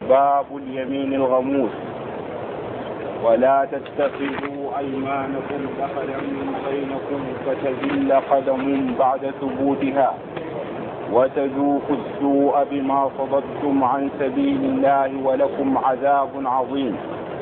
باب اليمين الغموس. ولا تتخذوا أيمانكم دخلا بينكم فتزل قدم بعد ثبوتها وتذوقوا السوء بما صددتم عن سبيل الله ولكم عذاب عظيم.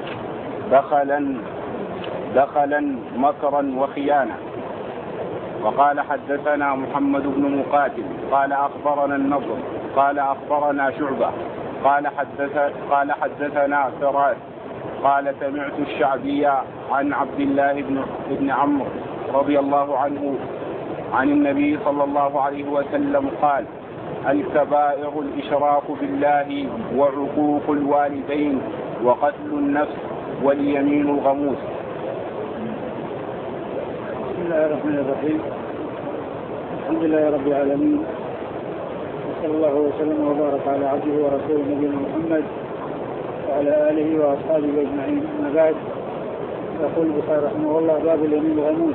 دخلا مكرا وخيانة. وقال حدثنا محمد بن مقاتل قال أخبرنا النضر قال أخبرنا شعبة قال حدثنا فراس قال سمعت الشعبي عن عبد الله بن عمرو رضي الله عنه عن النبي صلى الله عليه وسلم قال: الكبائر الإشراك بالله وعقوق الوالدين وقتل النفس واليمين الغموس. بسم الله الرحمن الرحيم. الحمد لله رب العالمين، وصلى الله وسلم وبارك على عبده ورسوله نبينا محمد وعلى آله وأصحابه أجمعين. أما بعد، يقول البخاري رحمه الله: باب اليمين الغموس.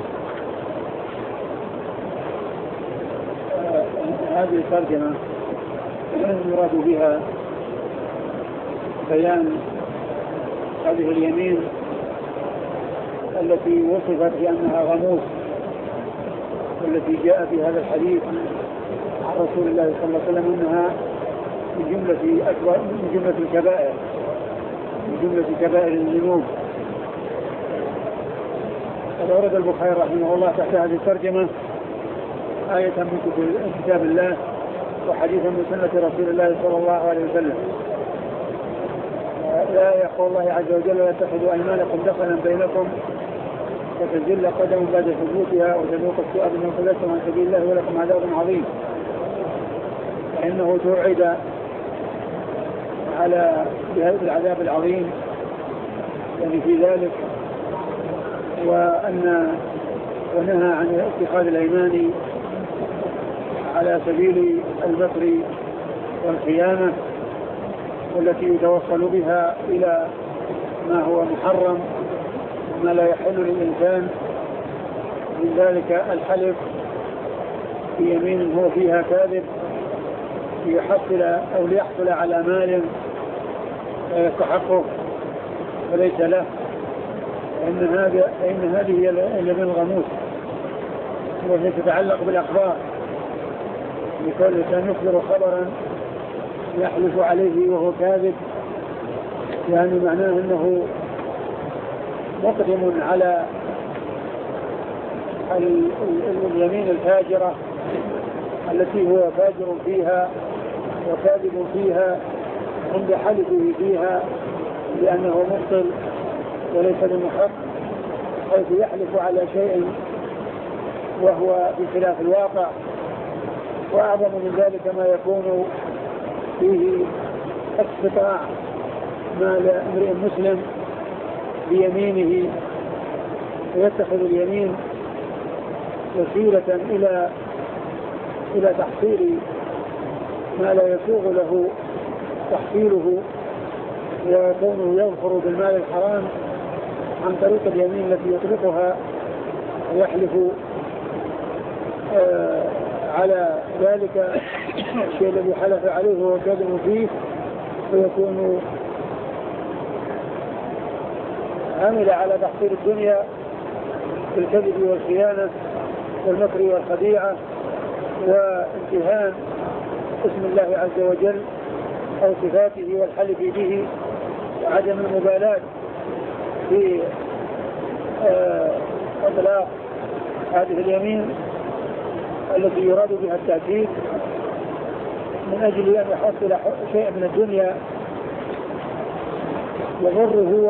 هذه الترجمة يراد بها بيان هذه اليمين التي وصفت بأنها غموس، والتي جاء في هذا الحديث عن رسول الله صلى الله عليه وسلم أنها من جملة الكبائر، من جملة كبائر الذنوب. قد أورد البخاري رحمه الله تحت هذه الترجمة آية من كتاب الله وحديثا من سنة رسول الله صلى الله عليه وسلم. لا يقول الله عز وجل: لا تتخذوا أيمانكم دخلا بينكم فتزل قدم بعد ثبوتها وتذوق السوء بما صددتم عن سبيل الله ولكم عذاب عظيم. فإنه توعد على بهذا العذاب العظيم يعني في ذلك، ونهى عن اتخاذ الأيمان على سبيل المكر والخيانة، والتي يتوصل بها إلى ما هو محرم ما لا يحل للإنسان، من ذلك الحلف بيمين هو فيها كاذب ليحصل على مال لا يستحقه وليس له. فإن هذه هي اليمين الغموس، وهي تتعلق بالأخبار. يقول الإنسان يخبر خبرا يحلف عليه وهو كاذب، يعني معناه أنه مقدم على اليمين الفاجرة التي هو فاجر فيها وكاذب فيها عند حلفه فيها لأنه مبطل وليس بمحق، حيث يحلف على شيء وهو بخلاف الواقع. وأعظم من ذلك ما يكون فيه اقتطاع مال امرئ مسلم بيمينه، ويتخذ اليمين وسيلة إلى تحصيل ما لا يسوغ له تحصيله، ويكونه يظفر بالمال الحرام عن طريق اليمين التي يطلقها ويحلف على ذلك الشيء الذي حلف عليه وهو كاذب فيه، فيكون عمل على تحصيل الدنيا بالكذب والخيانة والمكر والخديعة وامتهان اسم الله عز وجل أو صفاته والحلف به، وعدم المبالاة في إطلاق هذه اليمين التي يراد بها التأكيد من أجل أن يحصل شيء من الدنيا يضره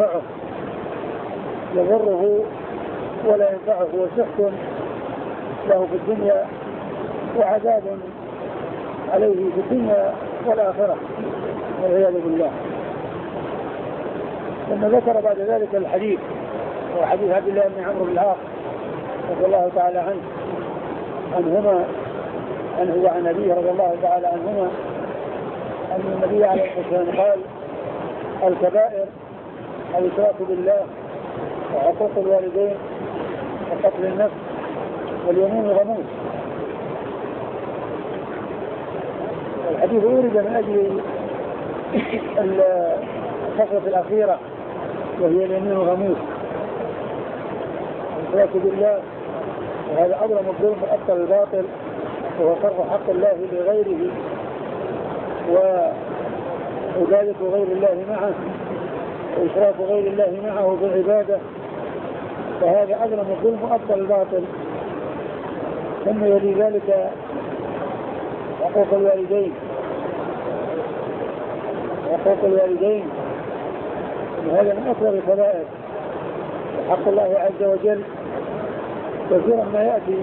ولا ينفعه وسخط له في الدنيا وعذاب عليه في الدنيا والآخرة والعياذ بالله. ثم ذكر بعد ذلك الحديث، وحديث عبد الله بن عمرو بن العاص رضي الله تعالى عنهما وعن أبيه رضي الله تعالى عنهما أن النبي عليه الصلاة والسلام قال: الكبائر الإشراك بالله وعقوق الوالدين وقتل النفس واليمين الغموس. الحديث أورد من أجل الخطوة الأخيرة وهي اليمين الغموس، الإشراك بالله، وهذا أظلم الظلم وأبطل الباطل، وهو صرف حق الله لغيره وعبادة غير الله معه وإشراك غير الله معه بالعبادة، فهذا أظلم الظلم وأبطل الباطل. ثم يلي ذلك حقوق الوالدين. حقوق الوالدين وهذا من أكبر الكبائر، حق الله عز وجل كثيرا ما يأتي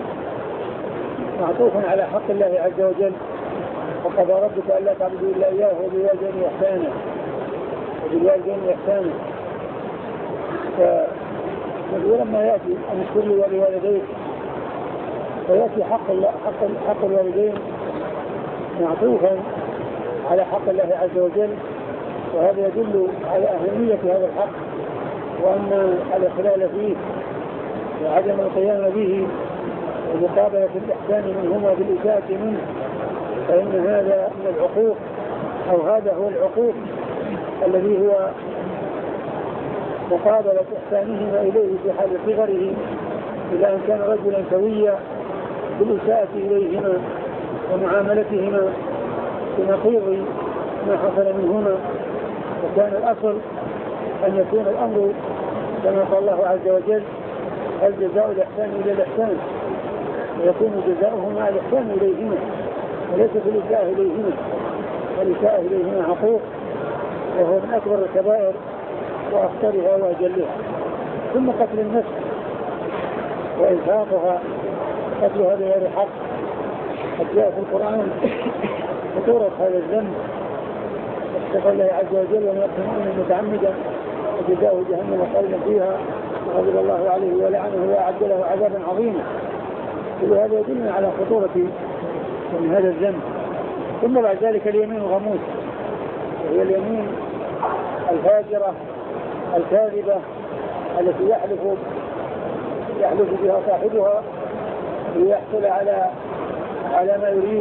معطوف على حق الله عز وجل، وقضى ربك ألا تعبدوا إلا إياه وبالوالدين إحسانا فكثيرا ما يأتي أن اشكر لي ولوالديك، فيأتي حق الوالدين معطوفا على حق الله عز وجل، وهذا يدل على أهمية هذا الحق وأن الإخلال فيه وعدم القيام به ومقابلة الإحسان منهما بالإساءة منه، فإن هذا من العقوق، أو هذا هو العقوق الذي هو مقابلة إحسانهما إليه في حال صغره إلى أن كان رجلا سويا بالإساءة إليهما ومعاملتهما بنقيض ما حصل منهما. وكان الأصل أن يكون الأمر كما قال الله عز وجل: هل جزاء الإحسان إلى الإحسان، ويكون جزاؤهما الإحسان إليهما وليس في الإساءة إليهما، والإساءة إليهما عقوق، وهو من أكبر الكبائر وأخطرها وأجلها. ثم قتل النفس وإنفاقها، قتلها بغير حق، قد جاء في القرآن خطورة هذا الذنب، اتقى الله عز وجل: ومن يقتل مؤمنا متعمدا فجزاؤه جهنم خالدا فيها وغضب الله عليه ولعنه وأعد له عذابا عظيما. كل هذا يدل على خطورة من هذا الذنب. ثم بعد ذلك اليمين الغموس، وهي اليمين الفاجرة الكاذبة التي يحلف بها صاحبها ليحصل على ما يريد،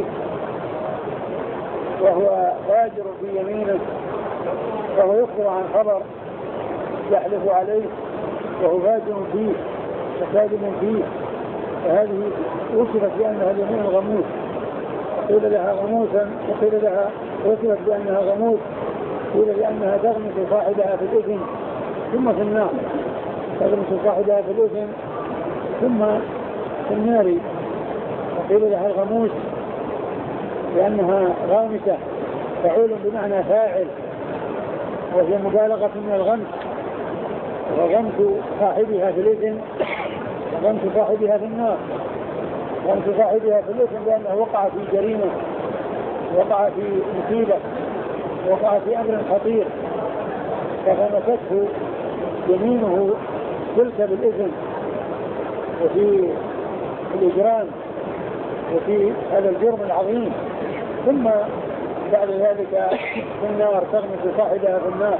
وهو فاجر في يمينه، وهو يخبر عن خبر يحلف عليه وهو فاجر فيه وكاذب فيه، فهذه وصفت بأنها اليمين الغموس، قيل لها غموسا، وقيل لها وصفت بأنها غموس، قيل لأنها تغمس صاحبها في الإثم ثم في النار، تغمس صاحبها في الإثم ثم في النار. وقيل لها الغموس لأنها غامسة، فعول بمعنى فاعل، وهي مبالغة من الغمس، وغمس صاحبها في الإثم وغمس صاحبها في النار. غمس صاحبها في الإثم لأنه وقع في جريمة، وقع في مصيبة، وقع في أمر خطير، فغمسته يمينه تلك بالإثم وفي الإجرام وفي هذا الجرم العظيم، ثم بعد ذلك في النار تغمس صاحبها في النار.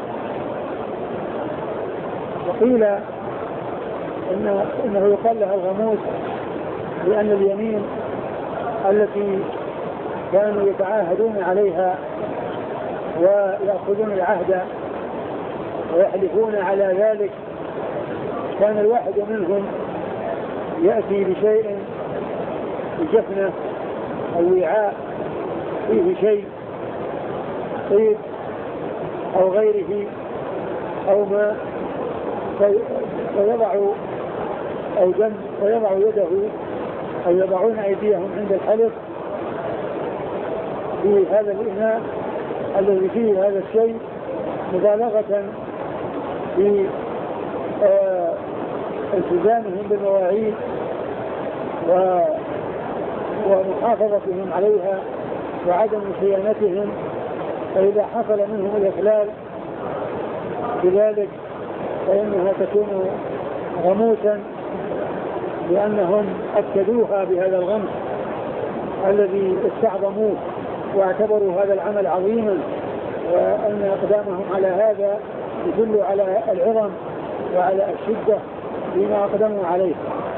وقيل إنه يقال لها الغموس لأن اليمين التي كانوا يتعاهدون عليها ويأخذون العهد ويحلفون على ذلك، كان الواحد منهم يأتي بشيء بجفنة أو وعاء فيه شيء طيب أو غيره أو ماء، فيضع أو دم، ويضع يده أو يضعون أيديهم عند الحلف في هذا الإناء الذي فيه هذا الشيء، مبالغة في التزامهم بالمواعيد ومحافظتهم عليها وعدم صيانتهم. فإذا حصل منهم الإخلال بذلك فإنها تكون غموسا، لأنهم أكدوها بهذا الغمس الذي استعظموه واعتبروا هذا العمل عظيما، وأن أقدامهم على هذا يدل على العظم وعلى الشدة بما أقدموا عليه.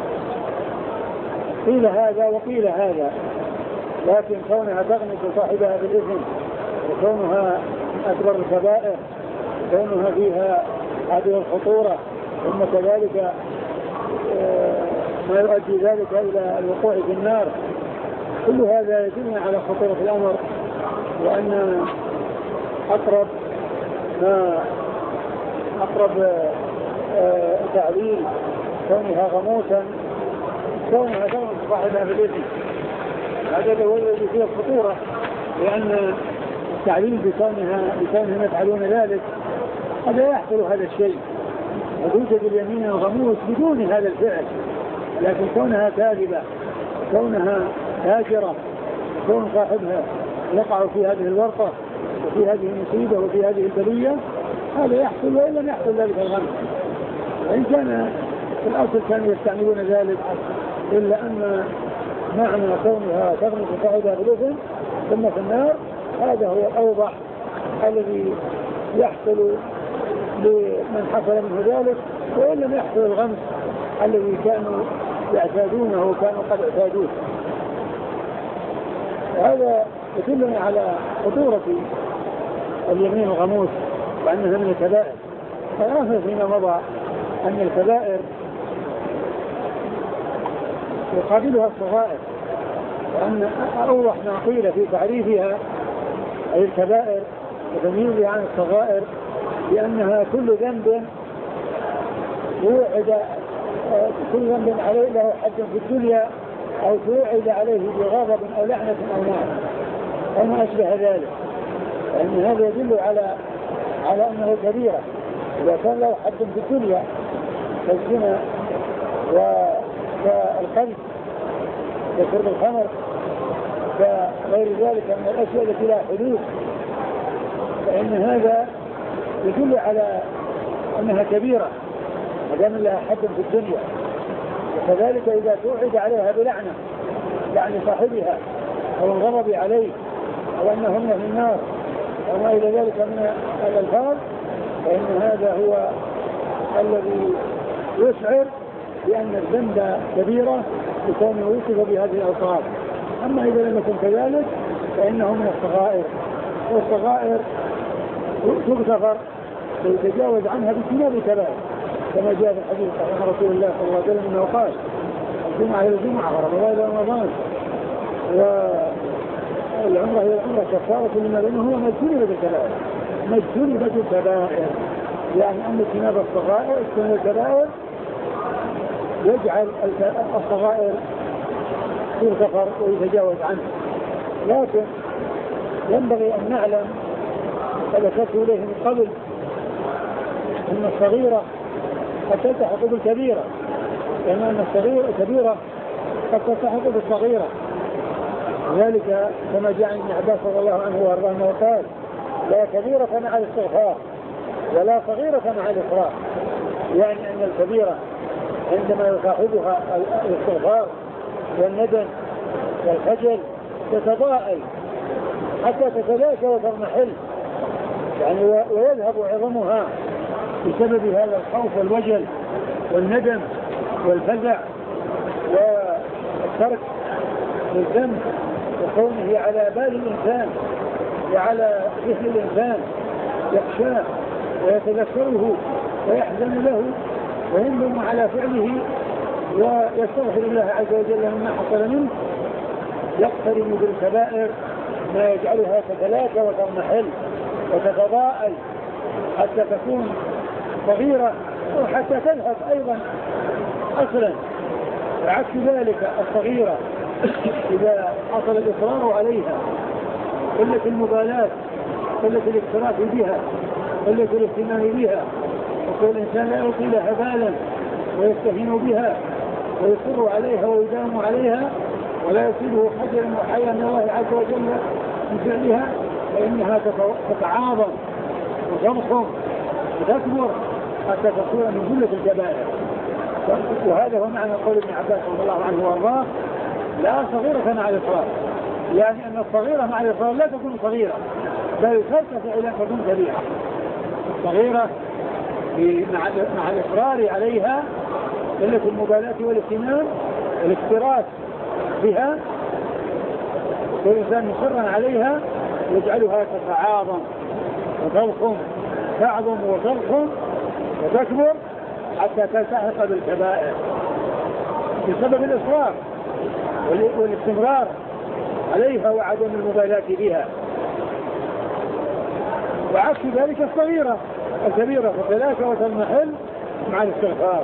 قيل هذا وقيل هذا، لكن كونها تغمس صاحبها بالإثم وكونها أكبر الكبائر كونها فيها هذه الخطورة، ثم كذلك ما يؤدي ذلك إلى الوقوع في النار. كل هذا يدل على خطورة الأمر، وأن أقرب تعليل كونها غموسا كونها تغمس صاحبها بالإثم. هذا هو الذي فيه الخطورة، لأن التعليل بكونهم يفعلون ذلك هذا يحصل هذا الشيء، وتوجد اليمين الغموس بدون هذا الفعل، لكن كونها كاذبة، كونها هاجرة، كون صاحبها يقع في هذه الورطة وفي هذه المصيبة وفي هذه البلية، هذا يحصل وإن لم يحصل ذلك الغمس. وإن كان في الأصل كانوا يستعملون ذلك، إلا أن معنى كونها تغمس صاحبها بالإثم ثم في النار هذا هو الأوضح الذي يحصل لمن حصل منه ذلك، وإن لم يحصل الغمس الذي كانوا يعتادونه وكانوا قد اعتادوه. وهذا يدلنا على خطورة اليمين الغموس وأنها من الكبائر. فنعرف فيما مضى أن الكبائر يقابلها الصغائر، وأن أوضح ما قيل في تعريفها أي الكبائر وتمييزها عن الصغائر بأنها كل ذنب عليه له حد في الدنيا أو توعد عليه بغضب أو لعنة أو نار أو ما أشبه ذلك، لأن هذا يدل على أنه كبيرة. إذا كان له حد في الدنيا كالزنا والقذف وشرب الخمر وغير ذلك من الأشياء التي لا حدود، فإن هذا يدل على أنها كبيرة ما دام لها حد في الدنيا. وكذلك إذا توعد عليها بلعنة يعني صاحبها أو الغضب عليه أو أنهم من النار أو ما إلى ذلك من الألفاظ، فإن هذا هو الذي يشعر بأن الذنب كبيرة لكونه يوصف بهذه الأوصاف. أما إذا لم يكن كذلك فإنه من الصغائر، والصغائر تغتفر ويتجاوز عنها باجتناب الكبائر، كما جاء في الحديث عن رسول الله صلى الله عليه وسلم أنه قال: الجمعة إلى الجمعة ورمضان إلى رمضان والعمرة إلى العمرة كفارة لما بينهما ما اجتنبت الكبائر. ما اجتنبت الكبائر يعني أن اجتناب الصغائر اجتناب الكبائر يجعل الصغائر تغتفر ويتجاوز عنه. لكن ينبغي أن نعلم فذكرت إليه من قبل أن الصغيرة قد تلتحق بالكبيرة، لأن الكبيرة قد تلتحق بالصغيرة، ذلك كما جاء عن ابن عباس رضي الله عنه وارضاه وقال: لا كبيرة مع الاستغفار ولا صغيرة مع الإصرار، يعني أن الكبيرة عندما يصاحبها الاستغفار والندم والخجل تتضاءل حتى تتلاشى وتضمحل، يعني ويذهب عظمها بسبب هذا الخوف والوجل والندم والفزع والترك للذنب وكونه على بال الإنسان وعلى ذهن الإنسان، يخشاه ويتذكره ويحزن له ويندم على فعله ويستغفر الله عز وجل مما حصل منه، يقترن بالكبائر ما يجعلها تتلاشى وتضمحل وتتضاءل حتى تكون صغيرة أو حتى تذهب أيضا أصلا. وعكس ذلك الصغيرة إذا حصل الإصرار عليها قلة المبالاة قلة الاكتراث بها قلة الاهتمام بها، وكل الإنسان لا يلقي لها بالا ويستهين بها ويصر عليها ويداوم عليها ولا يصيبه حجر وحيا من الله عز وجل من فعلها، فإنها تتعاظم وتضخم وتكبر حتى تصير من جملة الكبائر. وهذا هو معنى قول ابن عباس رضي الله عنه وارضاه: لا صغيرة مع الإصرار، يعني أن الصغيرة مع الإصرار لا تكون صغيرة بل ترتفع إلى أن تكون كبيرة. الصغيرة مع الإصرار عليها قلة المبالاة والاهتمام والاكتراث بها، والإنسان مصرا عليها يجعلها تتعاظم وتضخم، تعظم وتضخم وتكبر حتى تلتحق بالكبائر بسبب الإصرار والاستمرار عليها وعدم المبالاة بها. وعكس ذلك الصغيرة الكبيرة فتلاك وتنمحل مع الاستغفار.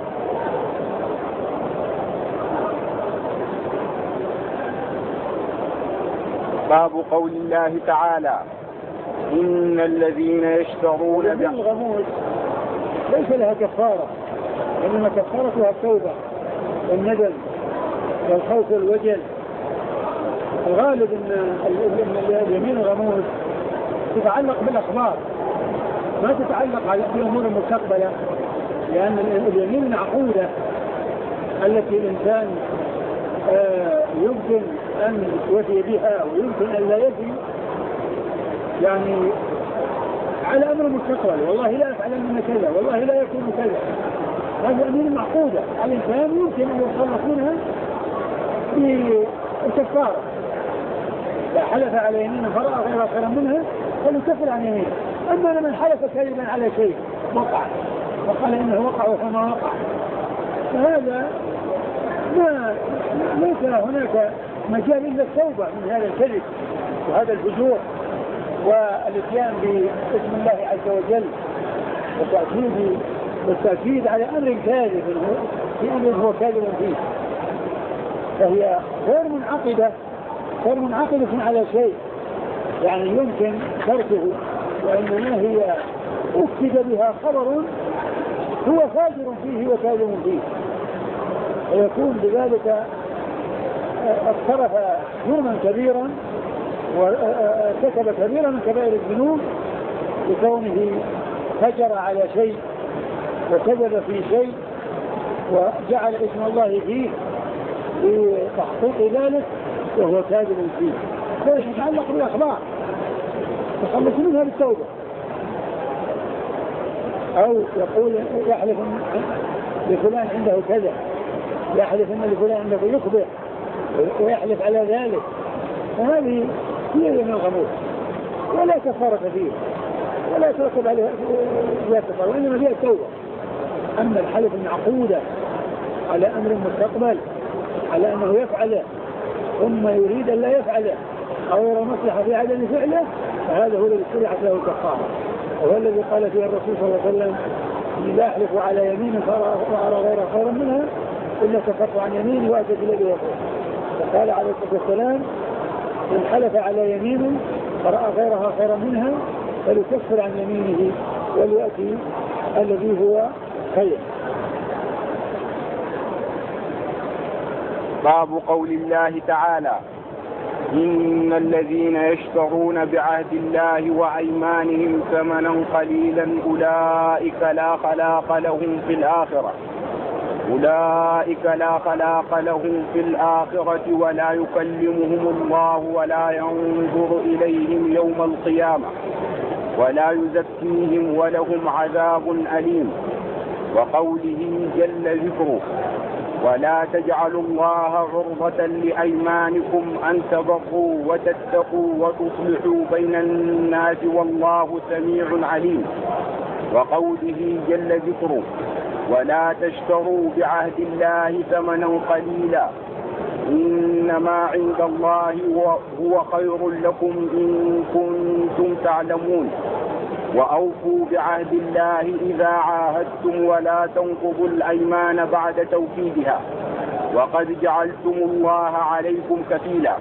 باب قول الله تعالى إن الذين يشترون الغموس ليس لها كفارة، إنما كفارتها التوبة والندم والخوف والوجل. الغالب أن اليمين الغموس تتعلق بالأخبار ما تتعلق بالأمور المستقبلة، لأن اليمين معقودة التي الإنسان يمكن أن يوفي بها ويمكن أن لا يفي، يعني على أمر مستقبل، والله لا أفعل من كذا، والله لا يكون كذا. هذه يمين معقودة الإنسان يمكن أن يتخلص منها بالكفارة. لا حلف على يمين فرأى غير خيرا منها فليكفر عن يمين. أما من حلف كذبا على شيء وقع وقال إنه وقع وما وقع، فهذا ما ليس هناك مجال إلا التوبة من هذا الكذب وهذا الفجور والاتيان باسم الله عز وجل والتأكيد على أمر كاذب في أمر هو كاذب فيه. فهي غير منعقدة على شيء يعني يمكن تركه، وإنما هي أكد بها خبر هو فاجر فيه وكاذب فيه، ويكون بذلك اقترف جرما كبيرا وارتكب كبيرا من كبائر الذنوب لكونه فجر على شيء وكذب في شيء وجعل اسم الله فيه لتحقيق ذلك وهو كاذب فيه. فإيش يتعلق بالأخبار تخلص منها بالتوبة. أو يقول يحلف لفلان عنده كذا، يحلف ان لفلان عنده يخبر ويحلف على ذلك، فهذه هي من الغموس ولا كفارة فيه ولا يترتب عليها كفارة، وإنما فيها التوبة. أما الحلف المعقودة على أمر مستقبل على أنه يفعله ثم يريد أن لا يفعله أو يرى مصلحة في عدم فعله، فهذا هو الذي شرعت له الكفارة، وهو الذي قال فيه الرسول صلى الله عليه وسلم لا أحلف على يمين فأرى غير خيرا منها إلا كفرت عن يمين وأتت الذي يقول. فقال عليه الصلاة والسلام من حلف على يمين فرأى غيرها خيرا منها فليكفر عن يمينه وليأتي الذي هو خير. باب قول الله تعالى إن الذين يشترون بعهد الله وأيمانهم ثمنا قليلا أولئك لا خلاق لهم في الآخرة ولا يكلمهم الله ولا ينظر إليهم يوم القيامة ولا يزكيهم ولهم عذاب أليم. وقوله جل ذكره ولا تجعلوا الله عرضة لأيمانكم أن تبروا وتتقوا وتصلحوا بين الناس والله سميع عليم. وقوله جل ذكره ولا تشتروا بعهد الله ثمنا قليلا إنما عند الله هو خير لكم إن كنتم تعلمون. وأوفوا بعهد الله إذا عاهدتم ولا تنقضوا الأيمان بعد توكيدها وقد جعلتم الله عليكم كفيلا.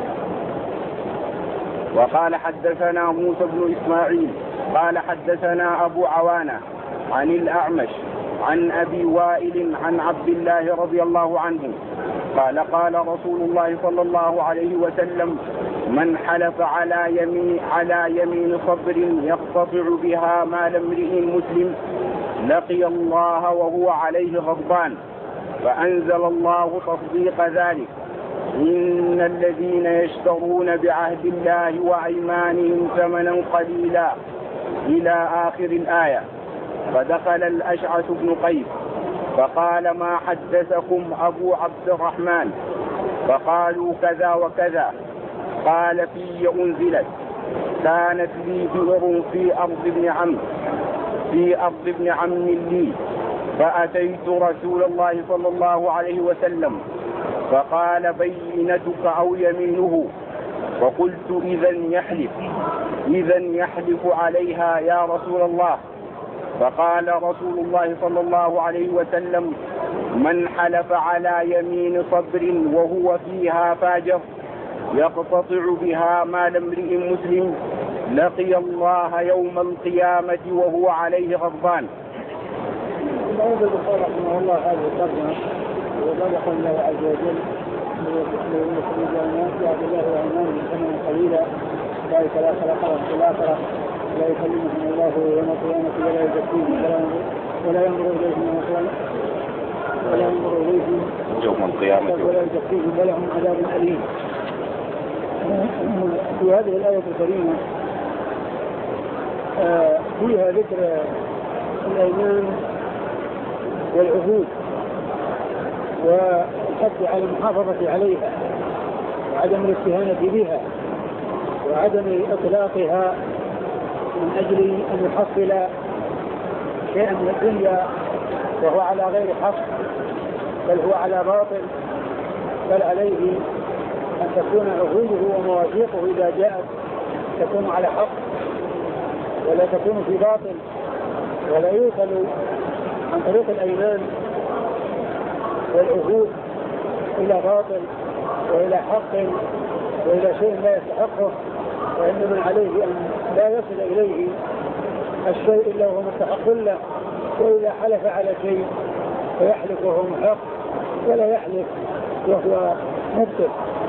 وقال حدثنا موسى بن إسماعيل قال حدثنا أبو عوانة عن الأعمش عن أبي وائل عن عبد الله رضي الله عنه قال قال رسول الله صلى الله عليه وسلم من حلف على يمين صبر يقتطع بها مال امرئ مسلم لقي الله وهو عليه غضبان. فأنزل الله تصديق ذلك إن الذين يشترون بعهد الله وأيمانهم ثمنا قليلا إلى آخر الآية. فدخل الأشعث بن قيس فقال ما حدثكم أبو عبد الرحمن؟ فقالوا كذا وكذا. قال في أنزلت كانت لي بئر في أرض ابن عم لي، فأتيت رسول الله صلى الله عليه وسلم فقال بينتك أو يمينه؟ فقلت إذن يحلف عليها يا رسول الله. فقال رسول الله صلى الله عليه وسلم: من حلف على يمين صبر وهو فيها فاجر يقتطع بها مال امرئ مسلم لقي الله يوم القيامة وهو عليه غضبان. الأول البخاري رحمه الله هذه الترجمة وذلك الله عز وجل ليخرج الناس يعبد الله وإيمانهم ثمنا قليلا ذلك لا خلق لهم في الآخرة لا يكلمهم الله يوم القيامة ولا يزكيهم ولا ينظر إليهم يوم القيامة ولا يزكيهم ولهم عذاب أليم. في هذه الآية الكريمة فيها ذكر الأيمان والعهود والحث على المحافظة عليها وعدم الاستهانة بها وعدم إطلاقها من أجل أن يحصل شيئا من الدنيا وهو على غير حق بل هو على باطل، بل عليه أن تكون عهوده ومواثيقه إذا جاءت تكون على حق ولا تكون في باطل، ولا يوصل عن طريق الأيمان والعهود إلى باطل وإلى حق وإلى شيء لا يستحقه، وإنما عليه أن لا يصل إليه الشيء إلا وهو مستحق له. وإذا حلف على شيء فيحلف وهو محق ولا يحلف وهو مبطل.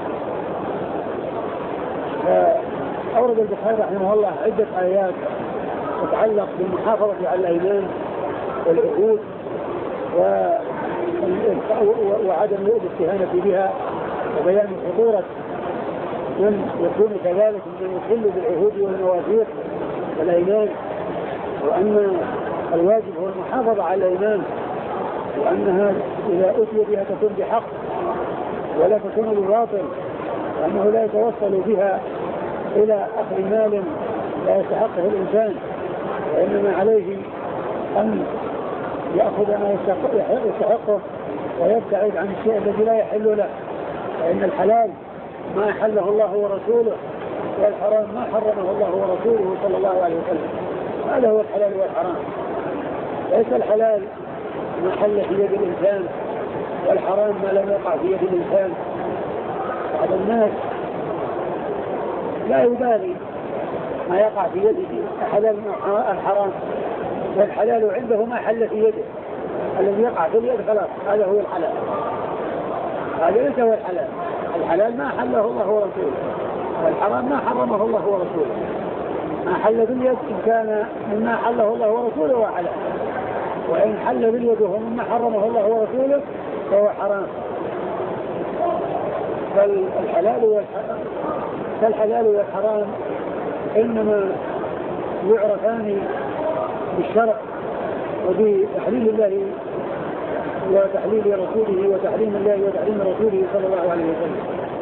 أورد البخاري رحمه الله عدة آيات تتعلق بالمحافظة على الأيمان والعهود وعدم الاستهانة بها وبيان خطورة من يكون كذلك من يخل بالعهود والمواثيق والأيمان، وأن الواجب هو المحافظة على الأيمان، وأنها إذا أتي بها تكون بحق ولا تكون بباطل، وأنه لا يتوصل بها إلى أخذ مال لا يستحقه الإنسان، وإنما عليه أن يأخذ ما يستحقه ويبتعد عن الشيء الذي لا يحل له، فإن الحلال ما أحله الله ورسوله والحرام ما حرمه الله ورسوله صلى الله عليه وسلم. هذا هو الحلال والحرام، ليس الحلال ما حل في يد الإنسان والحرام ما لم يقع في يد الإنسان. بعض الناس لا يبالي ما يقع في يده الحلال الحرام، والحلال عنده ما حل في يده، الذي يقع في اليد خلاص هذا هو الحلال، هذا ليس هو الحلال. الحلال ما حله الله ورسوله، والحرام ما حرمه الله ورسوله. ما حل باليد إن كان مما حله الله ورسوله هو حلال، وإن حل باليد وهو مما حرمه الله ورسوله فهو حرام. فالحلال والحرام إنما يعرفان بالشرع وبتحليل الله وتحليل رسوله وتحريم الله وتحريم رسوله صلى الله عليه وسلم.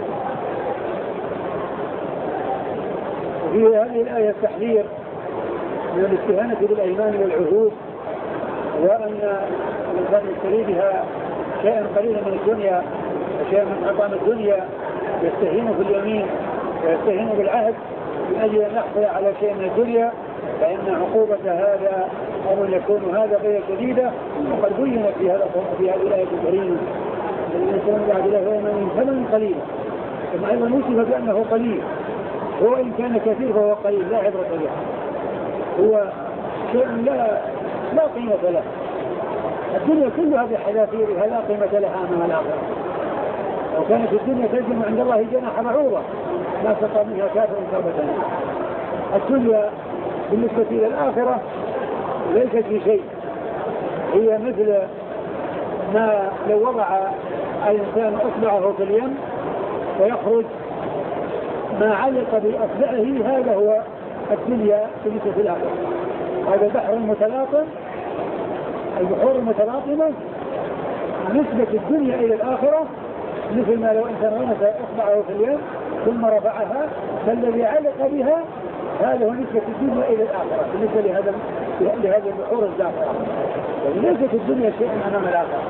وفي هذه الآية التحذير من الاستهانة بالأيمان والعهود، وأن الإنسان يشتري بها شيئا قليلا من الدنيا وشيئا من حطام الدنيا، يستهين في اليمين ويستهين بالعهد من أجل أن يحصل على شيء من الدنيا، فإن عقوبة هذا أو يكون هذا غير شديدة. وقد بينت في هذه الآية الكريمة الإنسان بعد الله وإيمان ثمن قليلا، كما أيضا وصف بأنه قليل، هو إن كان كثير فهو قليل لا عبرة به، هو شيء لا قيمة له. الدنيا كلها بحذافيرها لا قيمة لها أمام الآخرة. لو كانت الدنيا تجمع عند الله جناح بعوضة ما سقى منها كافر كربة. الدنيا بالنسبة إلى الآخرة ليست في شيء، هي مثل ما لو وضع الإنسان أصبعه في اليم ويخرج ما علق بأصبعه، هذا هو الدنيا بالنسبة للآخرة. هذا بحر متلاطم، البحور المتلاطمة نسبة الدنيا إلى الآخرة مثل ما لو أنت رمت أصبعه في اليم ثم رفعها، فالذي علق بها هذا هو نسبة الدنيا إلى الآخرة بالنسبة لهذه البحور الزاخرة. وليست الدنيا شيء أمام الآخرة.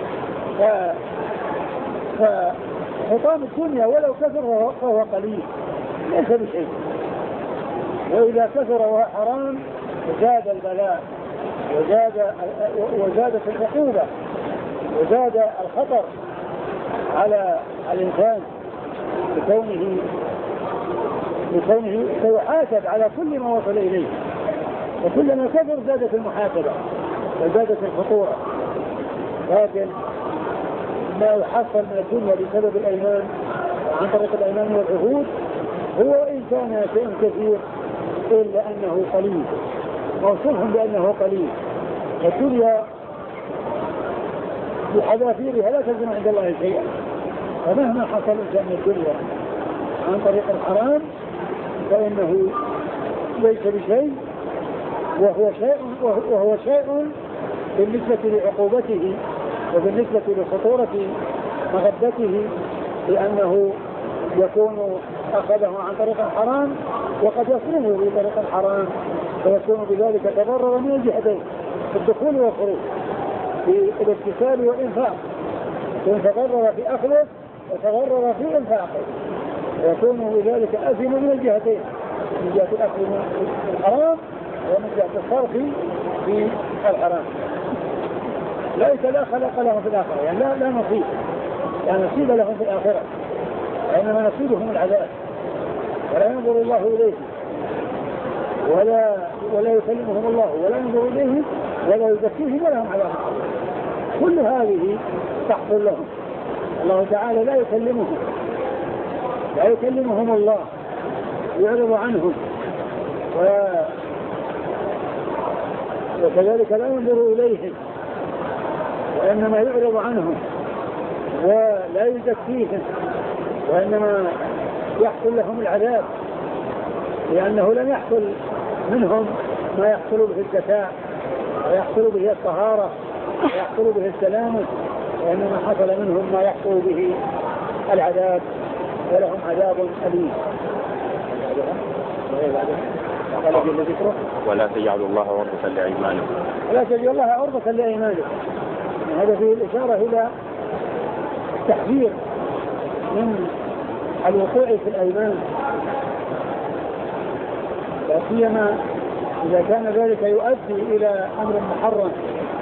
فحطام الدنيا ولو كثر فهو قليل ليس بشيء، وإذا كثر وهو حرام زاد البلاء وزادت العقوبة وزاد الخطر على الإنسان بكونه سيحاسب على كل ما وصل إليه، وكلما كثر زادت المحاسبة وزادت الخطورة. لكن ما يحصل من الدنيا بسبب الأيمان عن طريق الأيمان والعهود هو إن كان شيء كثير إلا أنه قليل، موصوفهم بأنه قليل. الدنيا بحذافيرها لا تزن عند الله شيئا، فمهما حصل إنسان من الدنيا عن طريق الحرام فإنه ليس بشيء، وهو شيء بالنسبة لعقوبته وبالنسبة لخطورة مغبته، لأنه يكون أخذه عن طريق الحرام وقد يصرفه بطريق الحرام، فيكون بذلك تضرر من الجهتين في الدخول والخروج، في الاتصال والإنفاق، يكون تضرر في أخذه وتضرر في إنفاقه، ويكون بذلك أثم من الجهتين، من جهة الأخذ من الحرام ومن جهة الصرف في الحرام. ليس لا خلق لهم في الآخرة، يعني لا نصيب، لا نصيب لهم في الآخرة، وإنما نصيبهم العذاب، ولا ينظر الله إليهم ولا يكلمهم الله ولا ينظر إليهم ولا يزكيهم ولهم عذاب. كل هذه تحصل لهم. الله تعالى لا يكلمهم الله، يعرض عنهم، وكذلك لا ينظر إليهم وإنما يعرض عنهم ولا يزكيهم، وإنما يحصل لهم العذاب، لأنه لم يحصل منهم ما يحصل به الزكاة ويحصل به الطهارة ويحصل به السلامة، وإنما حصل منهم ما يحصل به العذاب، ولهم عذاب أليم. ولا تجعلوا الله عرضة لأيمانكم. ولا تجعلوا الله عرضة لأيمانكم. هذا فيه الإشارة إلى التحذير من الوقوع في الأيمان، لا سيما إذا كان ذلك يؤدي إلى أمر محرم.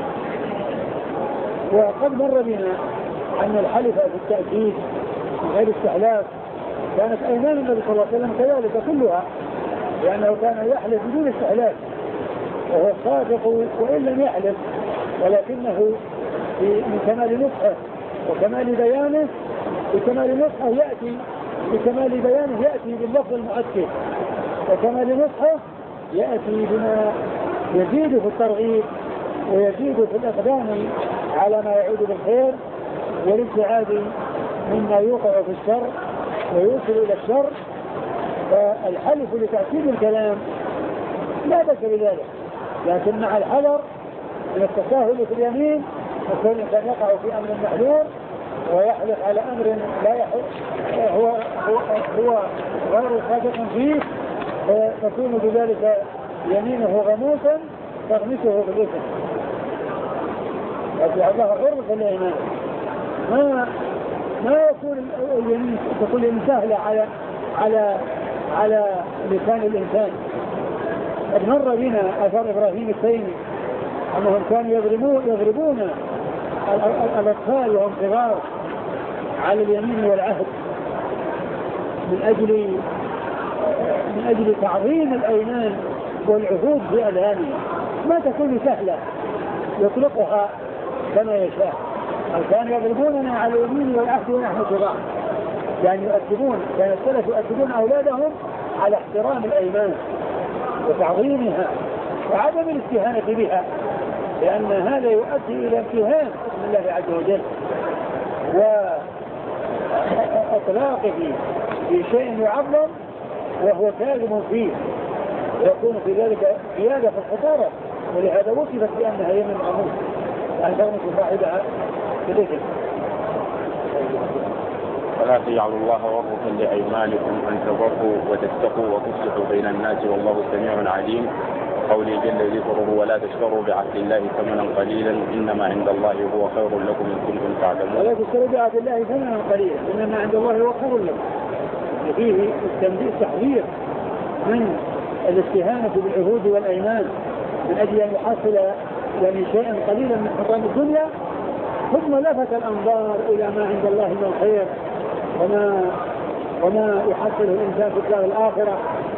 وقد مر بنا أن الحلف في التأكيد من غير استحلاف كانت أيمان النبي صلى الله عليه وسلم كذلك كلها، لأنه كان يحلف بدون استحلاف وهو صادق وإن لم يحلف، ولكنه من كمال نصحه وكمال بيانه، بكمال نصحه يأتي بكمال بيانه يأتي باللفظ المؤكد، وكمال نصحه يأتي بما يزيد في الترغيب ويزيد في الإقدام على ما يعود بالخير والابتعاد مما يوقع في الشر ويوصل إلى الشر. فالحلف لتأكيد الكلام لا بأس بذلك، لكن مع الحذر من التساهل في اليمين، وكل إنسان يقع في أمر محذور ويحلف على أمر لا هو غير صادق فيه، فتكون بذلك يمينه غموسا تغمسه بالإثم. وفي الله غرة الإيمان ما يكون اليمين تكون اليمين سهلة على لسان الإنسان. قد مر بنا أثر إبراهيم التيمي أنهم كانوا يضربون الأطفال وهم صغار على اليمين والعهد من أجل تعظيم الأيمان والعهود في أذهانهم، ما تكون سهلة يطلقها كما يشاء. كانوا يضربوننا على اليمين والعهد ونحن صغار، يعني كان السلف يؤدبون أولادهم على احترام الأيمان وتعظيمها وعدم الاستهانة بها، لأن هذا يؤدي إلى امتهان بسم الله عز وجل وإطلاقه في شيء يعظم وهو كاذب فيه، ويكون في ذلك زيادة في الخطورة، ولهذا وصفت بأنها يمين عمود أن تغمس صاحبها في الإثم. ولا تجعلوا الله عرضة لأيمانكم أن تبروا وتتقوا وتصلحوا بين الناس والله سميع عليم. قوله جل ذكره ولا تشتروا بعهد الله ثمنا قليلا إنما عند الله هو خير لكم إن كنتم تعلمون. ولا تشتروا بعهد الله ثمنا قليلا إنما عند الله هو خير لكم. فيه التحذير من الاستهانة بالعهود والأيمان من أجل أن يحصل يعني شيئا قليلا من حطام الدنيا، ثم لفت الأنظار إلى ما عند الله من الخير وما يحصله الإنسان في الدار الآخرة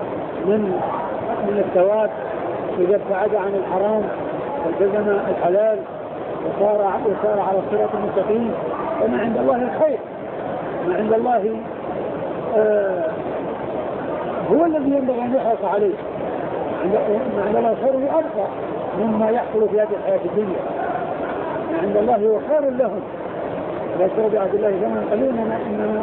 من الثواب إذا ابتعد عن الحرام والتزم الحلال وصار على الصراط المستقيم. وما عند الله الخير، ما عند الله هو الذي ينبغي أن يحرص عليه. ما عند الله خير أبقى مما يحصل في هذه الحياة الدنيا. ما عند الله هو خير لهم. لا يشتروا بعهد الله ثمنا قليلا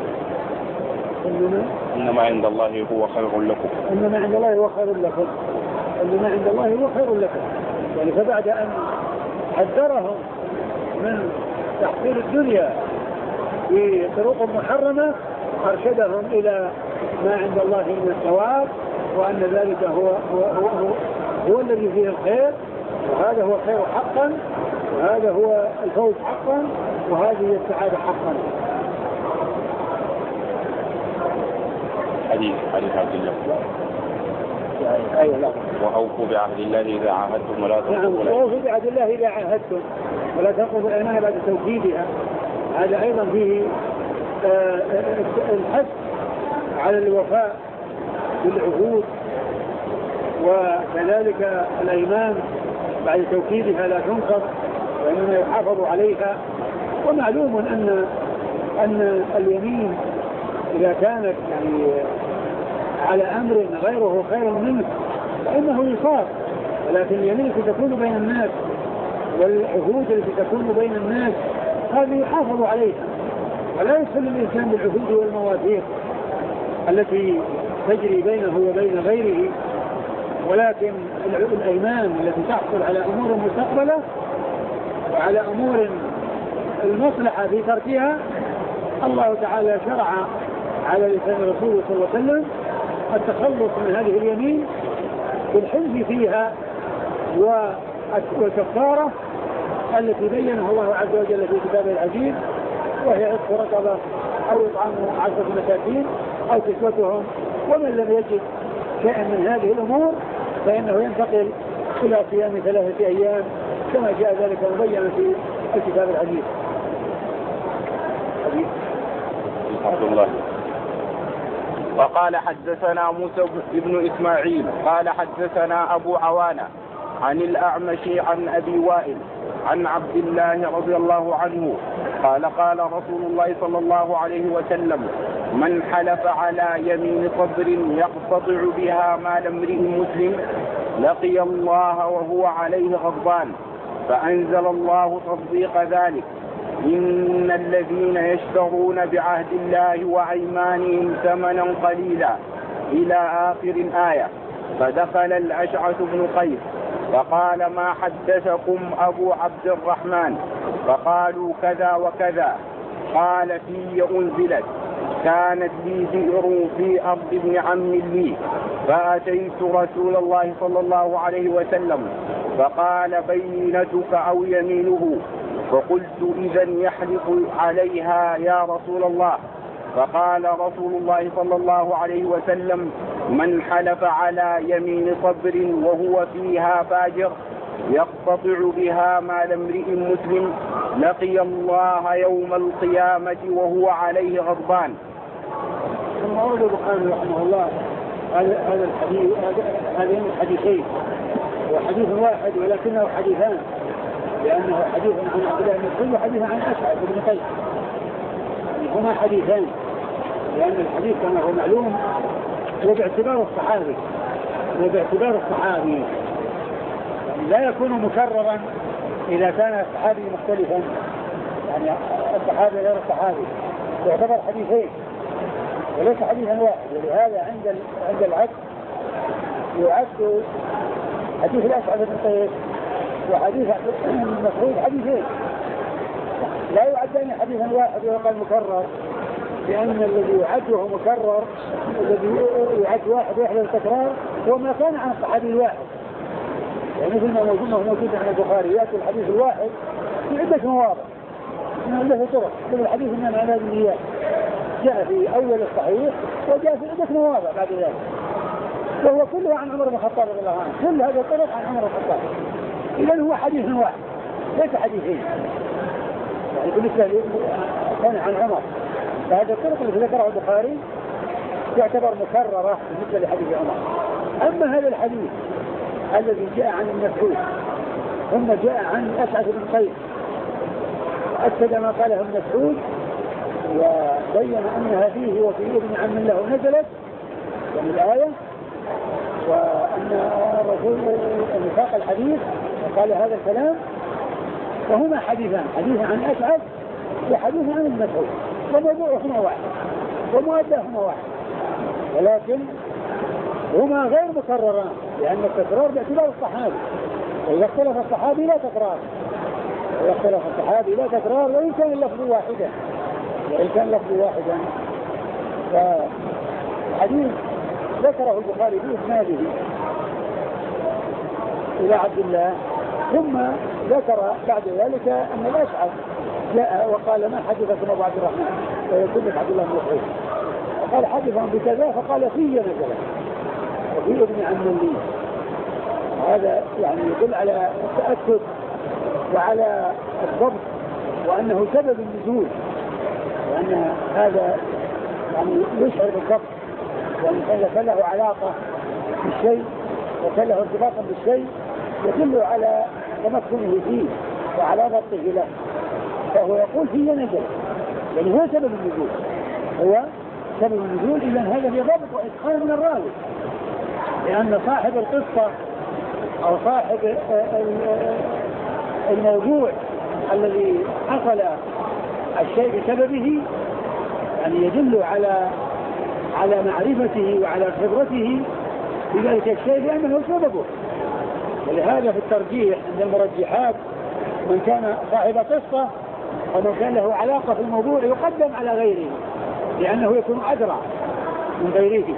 إنما عند الله هو خير لكم. إنما عند الله هو خير لكم. إنما عند الله هو خير لكم. يعني فبعد أن حذرهم من تحصيل الدنيا في طرق محرمة أرشدهم إلى ما عند الله من الثواب، وأن ذلك هو الذي فيه الخير، وهذا هو الخير حقا، وهذا هو الفوز حقا، وهذه السعادة حقا. حديث عبد الله. أيوة. وأوفوا بعهد الله إذا عاهدتم ولا تنقضوا. نعم، وأوفوا بعهد الله إذا عاهدتم ولا تنقضوا الأيمان بعد توكيدها. هذا أيضا فيه الحث على الوفاء بالعهود، وكذلك الأيمان بعد توكيدها لا تنقض وإنما يحافظ عليها. ومعلوم أن اليمين إذا كانت يعني على أمر غيره خير منه فإنه يصاب، ولكن اليمين التي تكون بين الناس والعهود التي تكون بين الناس هذه يحافظ عليها، ولا يدخل الإنسان بالعهود والمواثيق التي تجري بينه وبين غيره، ولكن الأيمان التي تحصل على أمور مستقبلة وعلى أمور المصلحة في تركها الله تعالى شرع على لسان رسوله صلى الله عليه وسلم التخلص من هذه اليمين بالحلف فيها والكفارة التي بينها الله عز وجل في كتابه العزيز، وهي عتق رقبة أو إطعام 10 مساكين أو كسوتهم. ومن لم يجد شيئا من هذه الأمور فإنه ينتقل إلى صيام 3 أيام كما جاء ذلك مبينا في الكتاب العزيز. عبد الله. وقال حدثنا موسى بن إسماعيل قال حدثنا أبو عوانة عن الأعمش عن أبي وائل عن عبد الله رضي الله عنه قال قال رسول الله صلى الله عليه وسلم من حلف على يمين صبر يقتطع بها مال امرئ مسلم لقي الله وهو عليه غضبان، فأنزل الله تصديق ذلك إن الذين يشترون بعهد الله وأيمانهم ثمنا قليلا إلى آخر الآية. فدخل الأشعث بن قيس فقال ما حدثكم أبو عبد الرحمن؟ فقالوا كذا وكذا. قال في أنزلت كانت لي بئر في أرض ابن عم لي فأتيت رسول الله صلى الله عليه وسلم فقال بينتك أو يمينه؟ فقلت إذن يحلف عليها يا رسول الله. فقال رسول الله صلى الله عليه وسلم من حلف على يمين صبر وهو فيها فاجر يقتطع بها مال امرئ مسلم لقي الله يوم القيامة وهو عليه غضبان. ثم أورد البخاري رحمه الله هذا الحديث، هذين الحديثين، وحديث واحد ولكنه حديثان، لأنه حديث عن عبد الله بن مسعود وحديث عن أشعث بن قيس، هما حديثان، لأن الحديث كما هو معلوم هو باعتبار الصحابي، لا يكون مكررا إذا كان الصحابي مختلفا، يعني الصحابي غير الصحابي، يعتبر حديثين وليس حديثا واحد. ولهذا عند العد يعد حديث الأشعث بن قيس وحديث مسعود حديثين، لا يعدان حديثا واحد ويقال مكرر، لأن الذي يعده مكرر الذي يعد واحد ويحدث التكرار هو ما كان عن الصحابي الواحد. يعني مثل ما موجود عن البخاري يأتي الحديث الواحد في عدة مواضع من له طرق. مثل الحديث إنما على النيات جاء في أول الصحيح وجاء في عدة مواضع بعد ذلك، وهو كله عن عمر بن الخطاب رضي الله عنه. كل هذا الطرق عن عمر بن الخطاب، إذن هو حديث واحد ليس حديثين. يعني بالنسبة كان عن عمر، فهذا الطرق التي ذكرها البخاري تعتبر مكررة بالنسبة لحديث عمر. أما هذا الحديث الذي جاء عن المسعود ثم جاء عن أسعد بن قيس أكد ما قاله المسعود وبين أنها فيه وفي ابن عم له نزلت من الآية، وأن الرسول نفاق الحديث قال هذا الكلام. وهما حديثان، حديث عن أسعد وحديث عن المسعود، وموضوعهما واحد ومؤداهما واحد، ولكن هما غير مكرران لأن التكرار باعتبار الصحابي، وإذا اختلف الصحابي لا تكرار، وإن كان اللفظ واحدا. فحديث ذكره البخاري في إسناده إلى عبد الله، ثم ذكر بعد ذلك أن الأشعث جاء وقال ما حدثكم أبو عبد الرحمن ويكون عبد الله بن مسعود، وقال حدثهم بكذا، فقال في نزل وفي ابن عم لي. هذا يعني يدل على التأكد وعلى الضبط وأنه سبب النزول، وأن هذا يعني يشعر بالضبط، وأن كان له علاقة بالشيء وكان له ارتباطا بالشيء يدل على تمكنه فيه وعلى ضبطه له. فهو يقول فيه نزل، يعني هو سبب النزول، إذن هذا في ضبط وإتقان من الراوي، لأن صاحب القصة أو صاحب الموضوع الذي حصل الشيء بسببه يعني يدل على معرفته وعلى خبرته بذلك الشيء لأنه سببه. ولهذا في الترجيح عند المرجحات من كان صاحب قصة ومن كان له علاقة في الموضوع يقدم على غيره، لأنه يكون أدرى من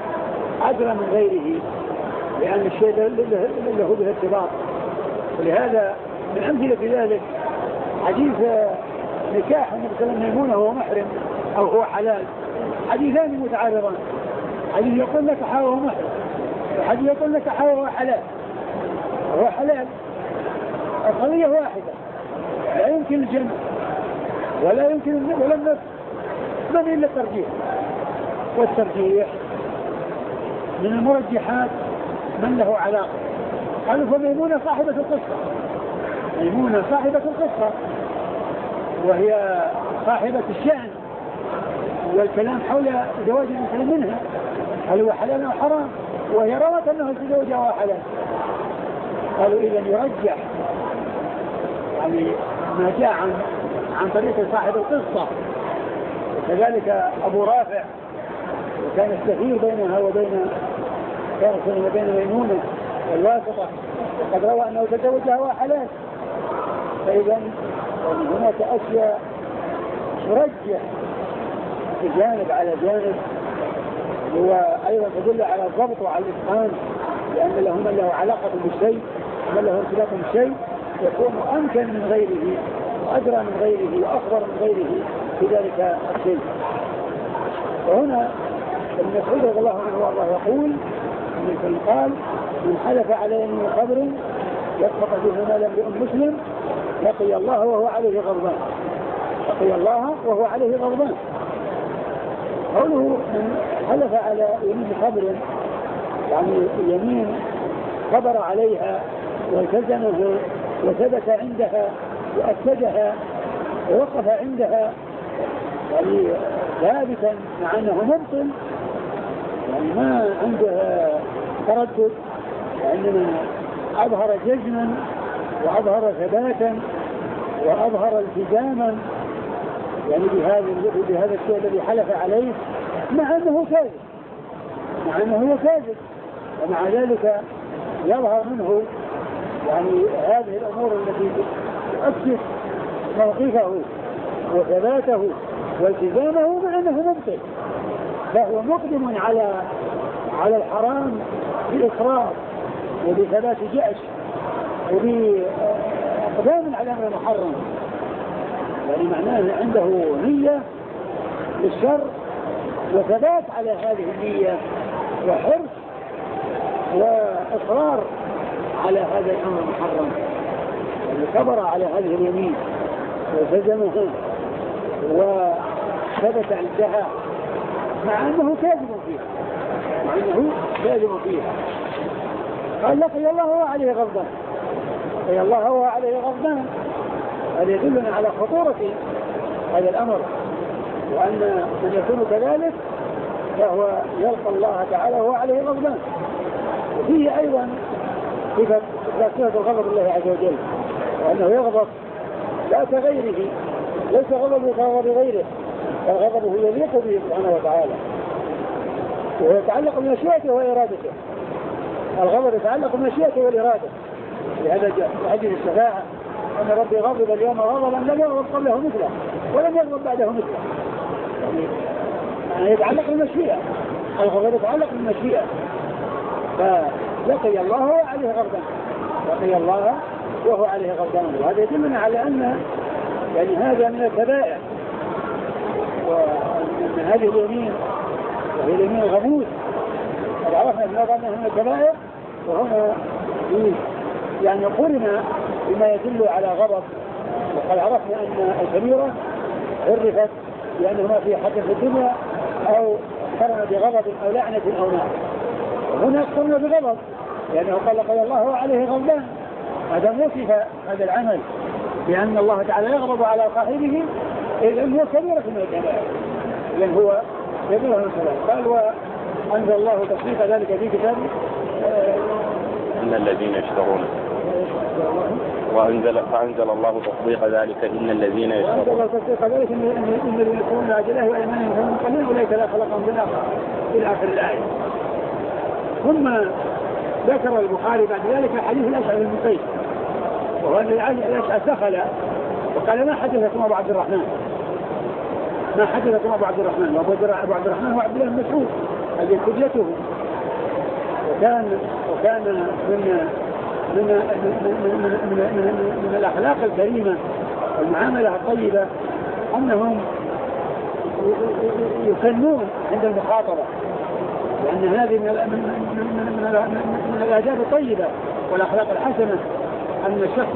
غيره لأن الشيء له به ارتباط. ولهذا من أمثلة ذلك حديث نكاح النبي صلى الله عليه وسلم ميمونة وهو محرم أو هو حلال، حديثان متعارضان، حديث يقول لك وهو محرم، وحديث يقول لك وهو حلال. وهو حلال القضية واحدة، لا يمكن الجمع ولا النفس، من إلا الترجيح. والترجيح من المرجحات من له علاقة. قالوا فميمونة صاحبة القصة وهي صاحبة الشأن والكلام حول زواج الإنسان منها هل هو حلال أو حرام، وهي روت أنه الزواج هو حلال. قالوا إذن يرجح يعني ما جاء عن طريق صاحب القصة. وكذلك أبو رافع وكان السفير بينها وبين ميمونة والواسطة، وقد روى أنه تزوجها هو حلال. فإذا هناك أشياء ترجح بجانب على جانب، هو أيضا تدل على الضبط وعلى الإتقان، لأن من له علاقة بالشيء ومن له ارتباط بالشيء يكون أمكن من غيره وأدرى من غيره وأخبر من غيره في ذلك الشيء. وهنا ابن مسعود رضي الله عنه وارضاه يقول من قال من حلف على يمين قبر يسقط به مال امرئ مسلم لقي الله وهو عليه غضبان. قوله من حلف على يمين قبر يعني يمين قبر عليها والتزمه وثبت عندها وأكدها ووقف عندها يعني ثابتا مع أنه مبطل، يعني ما عندها تردد، وإنما أظهر جزما وأظهر ثباتا وأظهر التزاما يعني بهذا الشيء الذي حلف عليه، مع أنه كاذب، ومع ذلك يظهر منه يعني هذه الأمور التي تؤكد موقفه وثباته والتزامه مع أنه مبطل، فهو مقدم على الحرام بإصرار وبثبات جأش وبإقدام على أمر محرم، يعني معناه عنده نية للشر وثبات على هذه النية وحرص وإصرار على هذا الأمر المحرم، يعني صبر على هذه اليمين وفزمها وثبت عندها مع أنه كاذب فيها، قال لقي الله وعليه غضبان، لقي الله وعليه غضبان. هذا يدلنا على خطورة هذا الأمر، وأن من يكون كذلك فهو يلقى الله تعالى وهو عليه غضبان. وفيه أيضا صفة غضب الله عز وجل، وأنه يغضب لا كغيره، ليس غضبه كغضب غيره، فغضبه يليق به سبحانه وتعالى، وهو يتعلق بمشيئته وإرادته. الغضب يتعلق بمشيئته والإرادة، لهذا جاء في حديث الشفاعة أن ربي غضب اليوم غضبا لم يغضب قبله مثله ولم يغضب بعده مثله، يعني يتعلق بالمشيئة، الغضب يتعلق بالمشيئة. فلقي الله وهو عليه غضبان، لقي الله وهو عليه غضبان. وهذا يدلنا على أن يعني هذا من الكبائر، وأن هذه اليمين وهي اليمين الغموس قد عرفنا في هذا أنها من الكبائر، وهنا يعني قرنا بما يدل على غضب. وقد عرفنا أن الكبيرة عرفت لأنهما في حد في الدنيا أو قرن بغضب أو لعنة أو نار، وهنا قرن بغضب لأنه قال لقي الله عليه غضبان. هذا وصف هذا العمل بأن الله تعالى يغضب على صاحبه، إذن هو كبيرة من الكبائر، إذن هو كبيرة من الكبائر. قال وأنزل الله تصديق ذلك في كتابه إن الذين يشترون فأنزل الله تصديق ذلك إن الذين يشترون، وأنزل تصديق ذلك إن الذين يشترون لأجل الله وأيمانهم فهم قليل أولئك لا خلقهم في آخر الآية. ثم ذكر البخاري بعد ذلك حديث الأشعث بن قيس، وهو أن الأشعث دخل وقال ما حدثكم أبو عبد الرحمن، ما حدثكم أبو عبد الرحمن، وأبو عبد الرحمن هو عبد الله بن مسعود هذه كليته، وكان من الأخلاق الكريمة والمعاملة الطيبة أنهم يسنون عند المخاطبة، لأن هذه من الآداب الطيبة والأخلاق الحسنة أن الشخص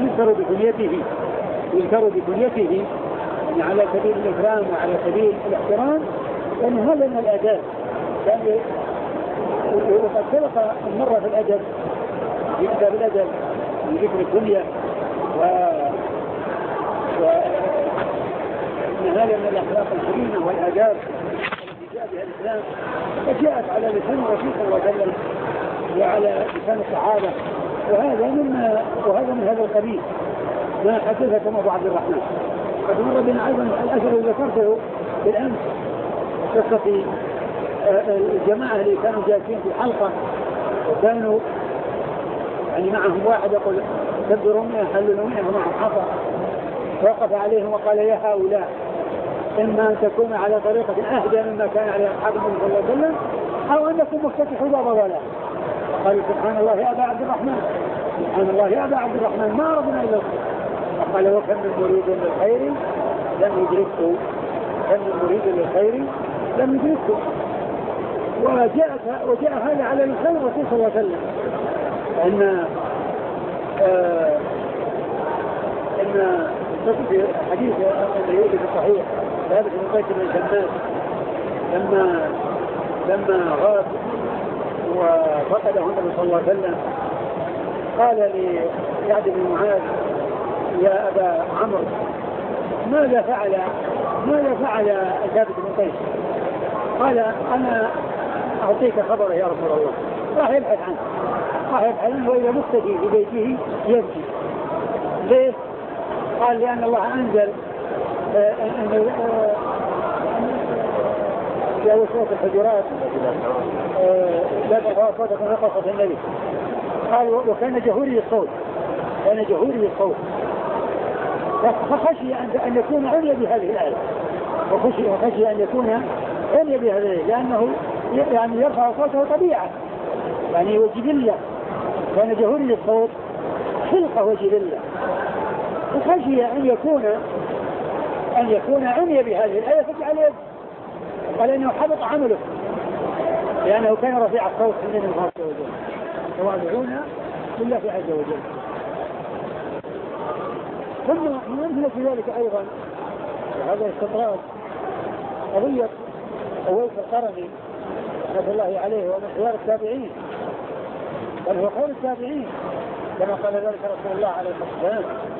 يذكر بكنيته يعني على سبيل الإكرام وعلى سبيل الاحترام، لأن هذا من الآداب. يعني وقد سبق المرة في الأدب في كتاب الأدب من ذكر الكنية وإن هذا من الأخلاق الكريمة والآداب التي جاء بها الإسلام، وجاءت على لسان الرسول صلى الله عليه وسلم وعلى لسان الصحابة، وهذا من هذا القبيل. ما حدثكم أبو عبد الرحمن. قد مر بنا أيضا الأثر الذي ذكرته بالأمس قصة الجماعة اللي كانوا جالسين في حلقة وكانوا يعني معهم واحد يقول تبدرون يحللون ومعهم حصى، وقف عليهم وقال يا هؤلاء إما أن تكون على طريقة أهدى مما كان عليه أصحاب النبي صلى الله عليه وسلم أو أنكم مفتتحوا باب ضلال. قالوا سبحان الله يا أبا عبد الرحمن، سبحان الله يا أبا عبد الرحمن ما أردنا إلا الخير. فقال وكم من مريد للخير لم يدركه، كم من مريد للخير لم يدركه. وجاء هذا على لسان الرسول صلى الله عليه وسلم ان في حديث اليهودي في الصحيح ثابت بن قيس بن شماس لما غاب وفقده النبي صلى الله عليه وسلم قال لسعد بن معاذ يا ابا عمرو ماذا فعل ثابت بن قيس؟ قال انا اعطيك خبره يا رسول الله. راح يبحث عنه وإذا مختفي في بيته يبكي. ليه؟ قال لأن الله أنزل في أول سورة الحجرات لا ترفعوا أصواتكم فوق صوت النبي. قال وكان جهوري الصوت، فخشي أن يكون عني بهذه الآية، وخشي أن يكون عني بهذا لأنه يعني يرفع صوته طبيعة يعني وجبلة، كان جهوري للصوت خلقة وجبلة، وخشي أن يكون عني بهذه الآية فجعل يد، قال إنه حبط عمله لأنه كان رفيع الصوت من الله عز وجل، تواضعون لله عز وجل. ثم من أمثلة ذلك أيضا وهذا استطراد قضية أويس القرني رحمة الله عليه ومن خيار التابعين، بل هو خير التابعين كما قال ذلك رسول الله عليه الصلاة والسلام.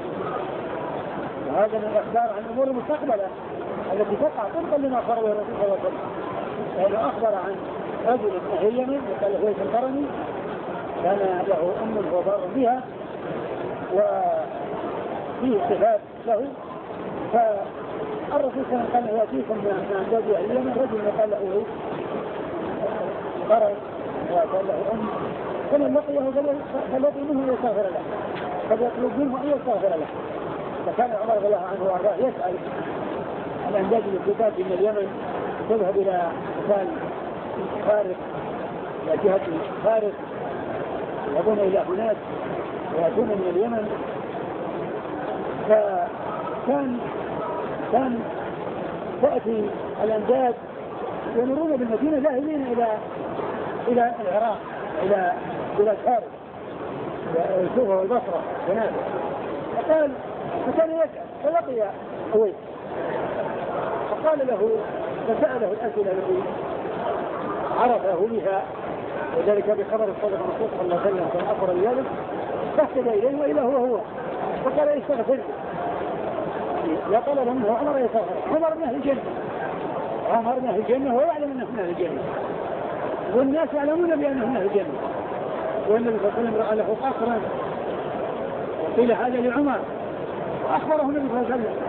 وهذا من الأخبار عن الأمور المستقبلة التي تقع طبقا لما قاله الرسول صلى الله عليه وسلم، لأنه أخبر عن رجل من أهل اليمن وقال له أويس القرني كان له أم هو بار بها وفيه صفات له، فالرسول صلى الله عليه وسلم قال يأتيكم من أنداد أهل اليمن رجل قال له أويس قرن وقال له أم، فمن لقيه فليطلب منه يستغفر له، فليطلب منه أن يستغفر له. فكان عمر رضي الله عنه وارضاه يسأل الأنداد الكتاب من اليمن تذهب إلى مكان فارق إلى جهة فارق يذهبون إلى هناك ويأتون من اليمن، فكان تأتي الأنداد يمرون بالمدينة ذاهبين إلى العراق إلى فارس والكوفة والبصرة هناك. فكان يسأل فلقي أويس فقال له فسأله الأسئلة التي عرفه بها وذلك بخبر الصادق الرسول صلى الله عليه وسلم كان أخبر بذلك، فاهتدى إليه وإلى هو فقال استغفر لا طلب منه عمر يستغفر. عمر من أهل الجنة، عمر من أهل الجنة ويعلم أنه من أهل الجنة والناس يعلمون بأنه من أهل الجنة، والنبي صلى الله عليه وسلم رأى له قصرا وقيل هذا لعمر وأخبره النبي صلى الله عليه وسلم.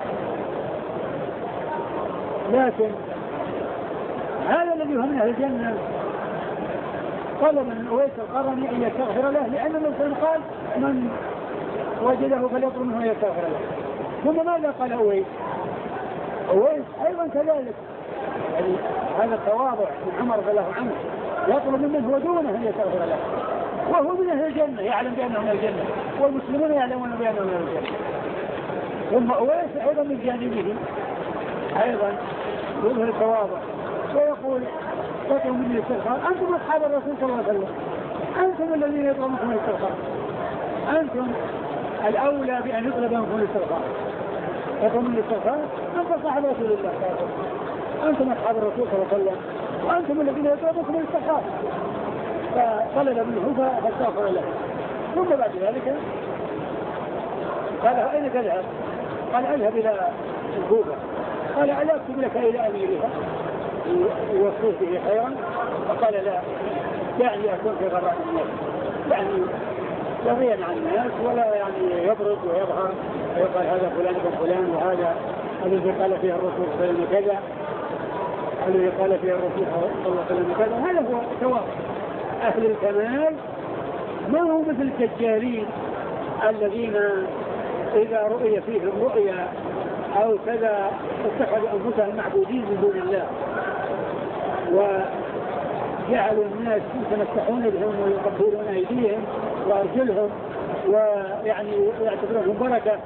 لكن هذا الذي هو من أهل الجنة طلب من أويس القرني أن يستغفر له، لأن النبي صلى الله عليه وسلم قال من وجده فليطلب منه أن يستغفر له. ثم ماذا قال أويس أيضا كذلك، يعني هذا التواضع من عمر رضي الله عنه يطلب منه هو دونه أن يستغفر له، وهو من أهل الجنة يعلم بأنه من الجنة والمسلمون يعلمون بأنه من الجنة. ثم أويس أيضا من جانبه أيضا يظهر التواضع ويقول تطلب مني الاستغفار، أنتم أصحاب الرسول صلى الله عليه وسلم، أنتم الذين يطلبون الاستغفار، أنتم الأولى بأن يطلب منكم الاستغفار، تطلبون الاستغفار أنت صاحب رسول الله صلى الله عليه وسلم، أنتم أصحاب الرسول صلى الله عليه وسلم وأنتم الذين يطلبون الاستغفار. فطلب منه فاستغفر له. ثم بعد ذلك قال أين تذهب؟ قال أذهب إلى الكوفة. قال ألا أكتب لك إلى أميرها يوصيه به خيرا؟ فقال لا، يعني أكون في غراء الناس، يعني يغير عن الناس ولا يعني يبرز ويظهر ويقال هذا فلان بن فلان وهذا الذي قال فيه الرسول صلى الله عليه وسلم كذا، الذي قال فيه الرسول صلى الله عليه وسلم كذا. هذا هو التواضع. أهل الكمال ما هو مثل الدجالين الذين إذا رؤي فيهم رؤيا أو كذا اتخذوا أنفسهم معبودين من دون الله وجعلوا الناس يتمسحون بهم ويقبلون أيديهم وأرجلهم ويعني يعتبرونهم بركة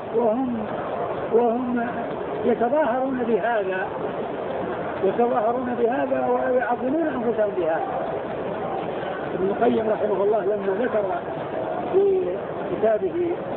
وهم يتظاهرون بهذا ويعظمون أنفسهم بهذا. ابن القيم رحمه الله لما ذكر في كتاب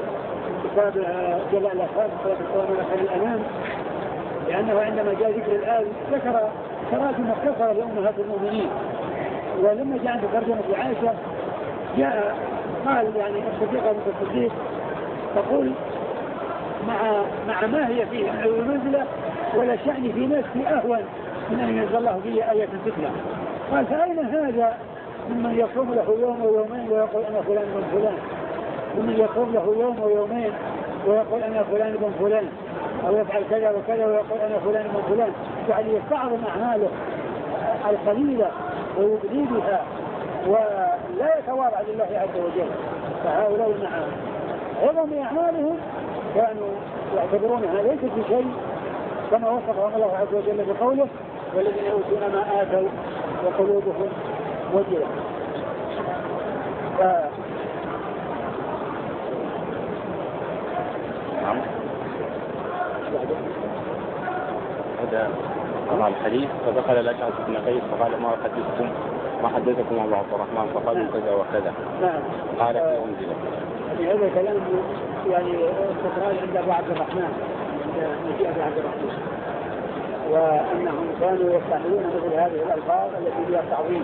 جلاء الأفهام في الأنام لأنه عندما جاء ذكر الآن ذكر تراجم مختصرة لأمهات المؤمنين، ولما جاء عند ترجمة عائشة قال يعني الصديقة بنت الصديق تقول مع ما هي فيه من المنزلة ولا شأن في نفسي أهون من أن ينزل الله فيه آية تتلى. قال فأين هذا ممن يصوم له يوم ويومين ويقول أنا فلان بن فلان، ومن يصوم له يوم ويومين ويقول أنا فلان بن فلان، أو يفعل كذا وكذا ويقول أنا فلان بن فلان، يعني يستعظم أعماله القليلة ويبدي بها ولا يتواضع لله عز وجل. فهؤلاء مع عظم أعمالهم كانوا يعتبرونها ليست بشيء كما وصفهم الله عز وجل بقوله والذين يؤتون ما آتوا وقلوبهم وجلة. هذا قرأ الحديث فدخل الأشعث بن قيس فقال ما حدثكم أبو عبد الرحمن فقالوا كذا وكذا. نعم. قال في أنزل. هذا كلام يعني تكرار عند أبو عبد الرحمن عند مجيء أبو عبد الرحمن، وأنهم كانوا يستعملون مثل هذه الألفاظ التي فيها التعظيم.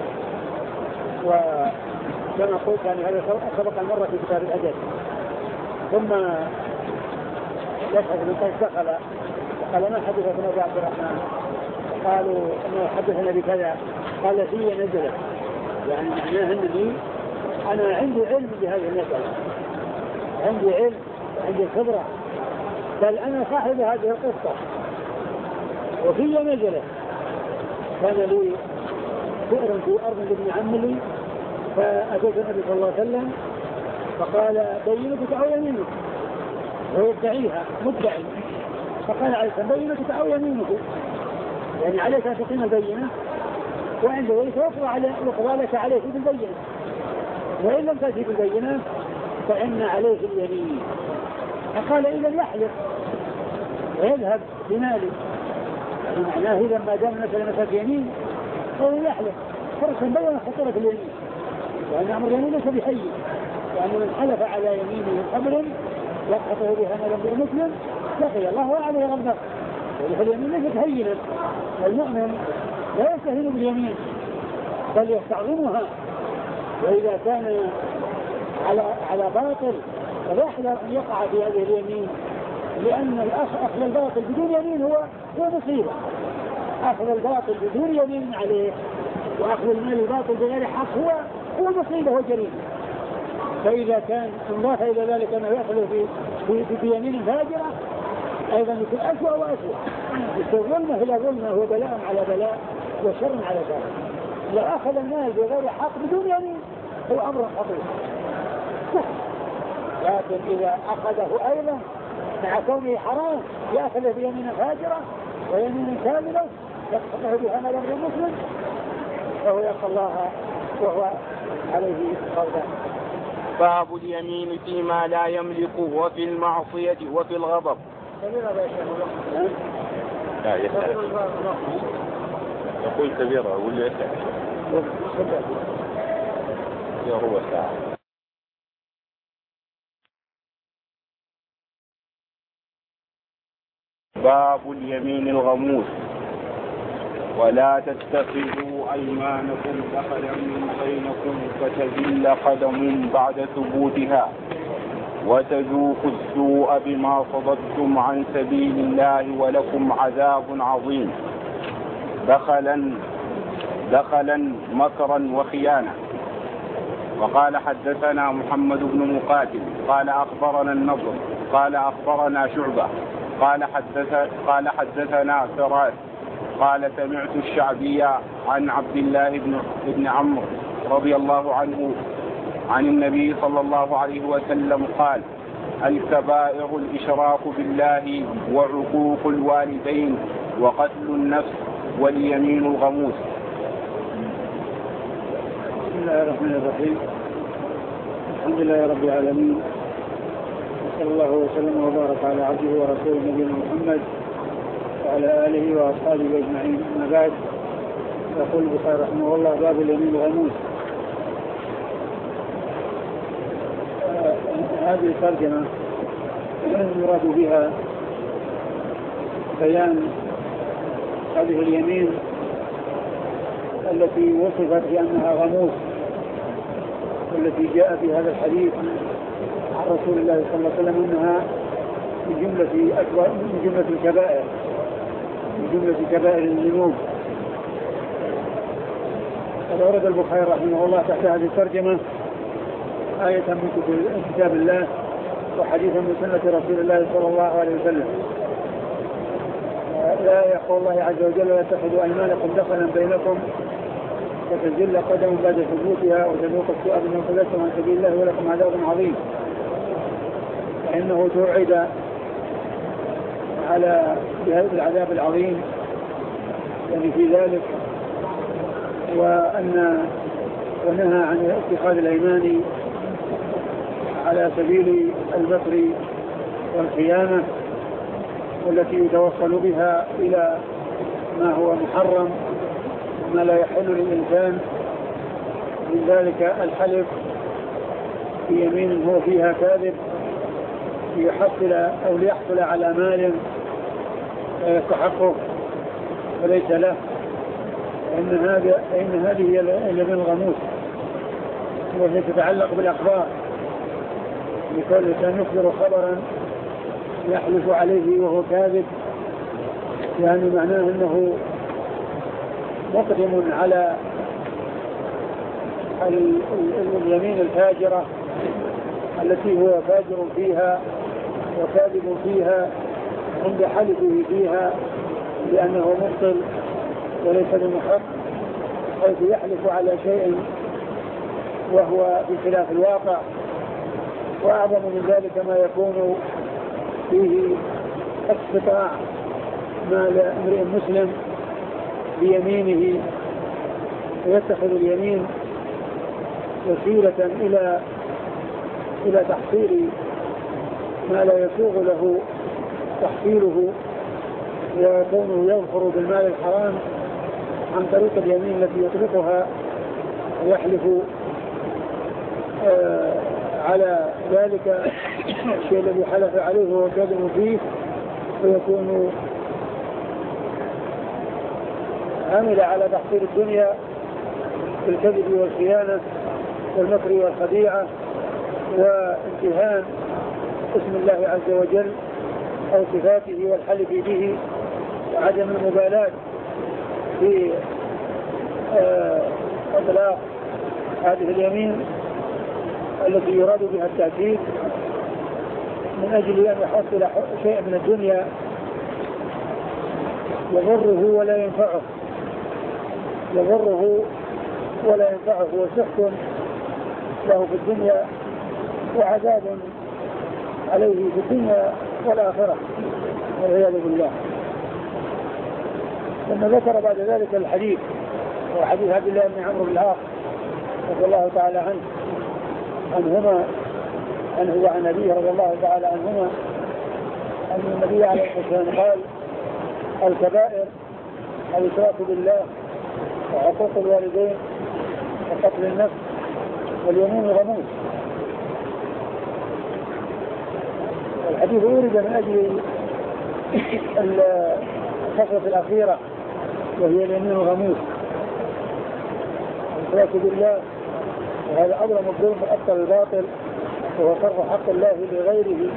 وكما قلت يعني هذا سبق المرة في كتاب الأدب. ثم الأشعث بن قيس دخل قال ما حدثكم أبو عبد الرحمن؟ قالوا انه حدثنا بكذا. قال في نزلت، يعني معناه انني انا عندي علم بهذه المسألة، عندي علم، عندي خبرة، بل انا صاحب هذه القصة وفي نزلت. كان لي بئر في ارض ابن عم لي، فاتيت النبي صلى الله عليه وسلم فقال بينتك او يمينك، ويدعيها مدعي. فقال عليه السلام بينتك او يمينك، يعني عليك ان تقيم البينة، وعند ذلك يقضى لك عليه بالبينة، وإن لم تأتي بالبينة فإن عليه اليمين. فقال إذا يحلف ويذهب بماله، يعني معناه إذا ما دام مثلا يمين فهو يحلف فرصا بين خطورة اليمين، وأن أمر اليمين ليس بحي، يعني من حلف على يمينه قبل يقحطه بها مالا بالمسلم لقي الله وعليه غضبه. واليمين ليست هينا، المؤمن لا يستهين باليمين بل يستعظمها، وإذا كان على باطل فيحذر أن يقع في هذه اليمين، لأن أخذ الباطل بدون يمين هو مصيبة. أخذ الباطل بدون يمين عليه وأخذ المال الباطل بغير حق هو مصيبة وجريمة. فإذا كان انضاف إلى ذلك أنه يأخذ في يمين فاجرة أيضا يكون أسوأ وأسوأ، يكون ظلمه إلى ظلمه وبلاء على بلاء وشر على شر. لو أخذ المال بغير حق بدون يمين هو أمر خطير، لكن إذا أخذه أيضا مع كونه حرام يأخذ بيمين فاجرة ويمين كاملة يقصده بها مال المسلم فهو يلقى الله وهو عليه غضبان. باب اليمين فيما لا يملك وفي المعصية وفي الغضب. لا يسأل يقول كبيرة يقول يسأل يا ربع ساعة. باب اليمين الغموس. ولا تتخذوا أيمانكم دخلا بينكم فتزل قدم بعد ثبوتها وتذوقوا السوء بما صددتم عن سبيل الله ولكم عذاب عظيم. دخلا مكرا وخيانة. وقال حدثنا محمد بن مقاتل قال أخبرنا النضر قال أخبرنا شعبة قال حدثنا فراس قال سمعت الشعبية عن عبد الله بن عمرو رضي الله عنه عن النبي صلى الله عليه وسلم قال الكبائر الإشراك بالله وعقوق الوالدين وقتل النفس واليمين الغموس. بسم الله الرحمن الرحيم. الحمد لله رب العالمين، صلى الله وسلم وبارك على عبده ورسوله نبينا محمد وعلى آله وأصحابه أجمعين. أما بعد، يقول البخاري رحمه الله باب اليمين الغموس. هذه الترجمة يراد بها بيان هذه اليمين التي وصفت بأنها غموس، والتي جاء في هذا الحديث عن رسول الله صلى الله عليه وسلم أنها من جملة كبائر الذنوب. قد أورد البخاري رحمه الله تحت هذه الترجمة آية من كتاب الله وحديثا من سنة رسول الله صلى الله عليه وسلم. لا يقول الله عز وجل لا تتخذوا أيمانكم دخلا بينكم فتزل قدم بعد ثبوتها وتذوق السوء بما صددتم عن سبيل الله ولكم عذاب عظيم. فإنه توعد على بهذا العذاب العظيم يعني في ذلك، ونهى عن اتخاذ الأيمان على سبيل المكر والخيانة والتي يتوصل بها إلى ما هو محرم ما لا يحل للإنسان، من ذلك الحلف بيمين هو فيها كاذب ليحصل أو ليحصل على مال لا يستحقه وليس له، فإن هذه هي اليمين الغموس والتي تتعلق بالأخبار، لكل إنسان يخبر خبرا يحلف عليه وهو كاذب، يعني معناه أنه مقدم على اليمين الفاجرة التي هو فاجر فيها وكاذب فيها عند حلفه فيها لأنه مبطل وليس بمحق، حيث يحلف على شيء وهو بخلاف الواقع. وأعظم من ذلك ما يكون فيه استطاع مال امرئ مسلم بيمينه، ويتخذ اليمين وسيلة إلى تحصيل ما لا يسوغ له تحصيله، ويكون يظفر بالمال الحرام عن طريق اليمين التي يطلقها ويحلف على ذلك الشيء الذي حلف عليه وهو كاذب فيه، ويكون عمل على تحصيل الدنيا بالكذب والخيانة والمكر والخديعة وامتهان اسم الله عز وجل أو صفاته والحلف به، وعدم المبالاة في إطلاق هذه اليمين التي يراد بها التأكيد من أجل أن يحصل شيء من الدنيا يضره ولا ينفعه، يضره ولا ينفعه، وسخط له في الدنيا وعذاب عليه في الدنيا والآخرة والعياذ بالله. ثم ذكر بعد ذلك الحديث، وحديث عبد الله بن عمرو بن العاص رضي الله تعالى عنهما أنه عن أبيه رضي الله تعالى عنهما أن النبي عليه الصلاة والسلام قال: الكبائر الإشراك بالله وعقوق الوالدين وقتل النفس واليمين الغموس. الحديث أورد من أجل الفقرة الأخيرة وهي اليمين الغموس، الإشراك بالله، وهذا أظلم الظلم وأكثر الباطل، وهو صرف حق الله لغيره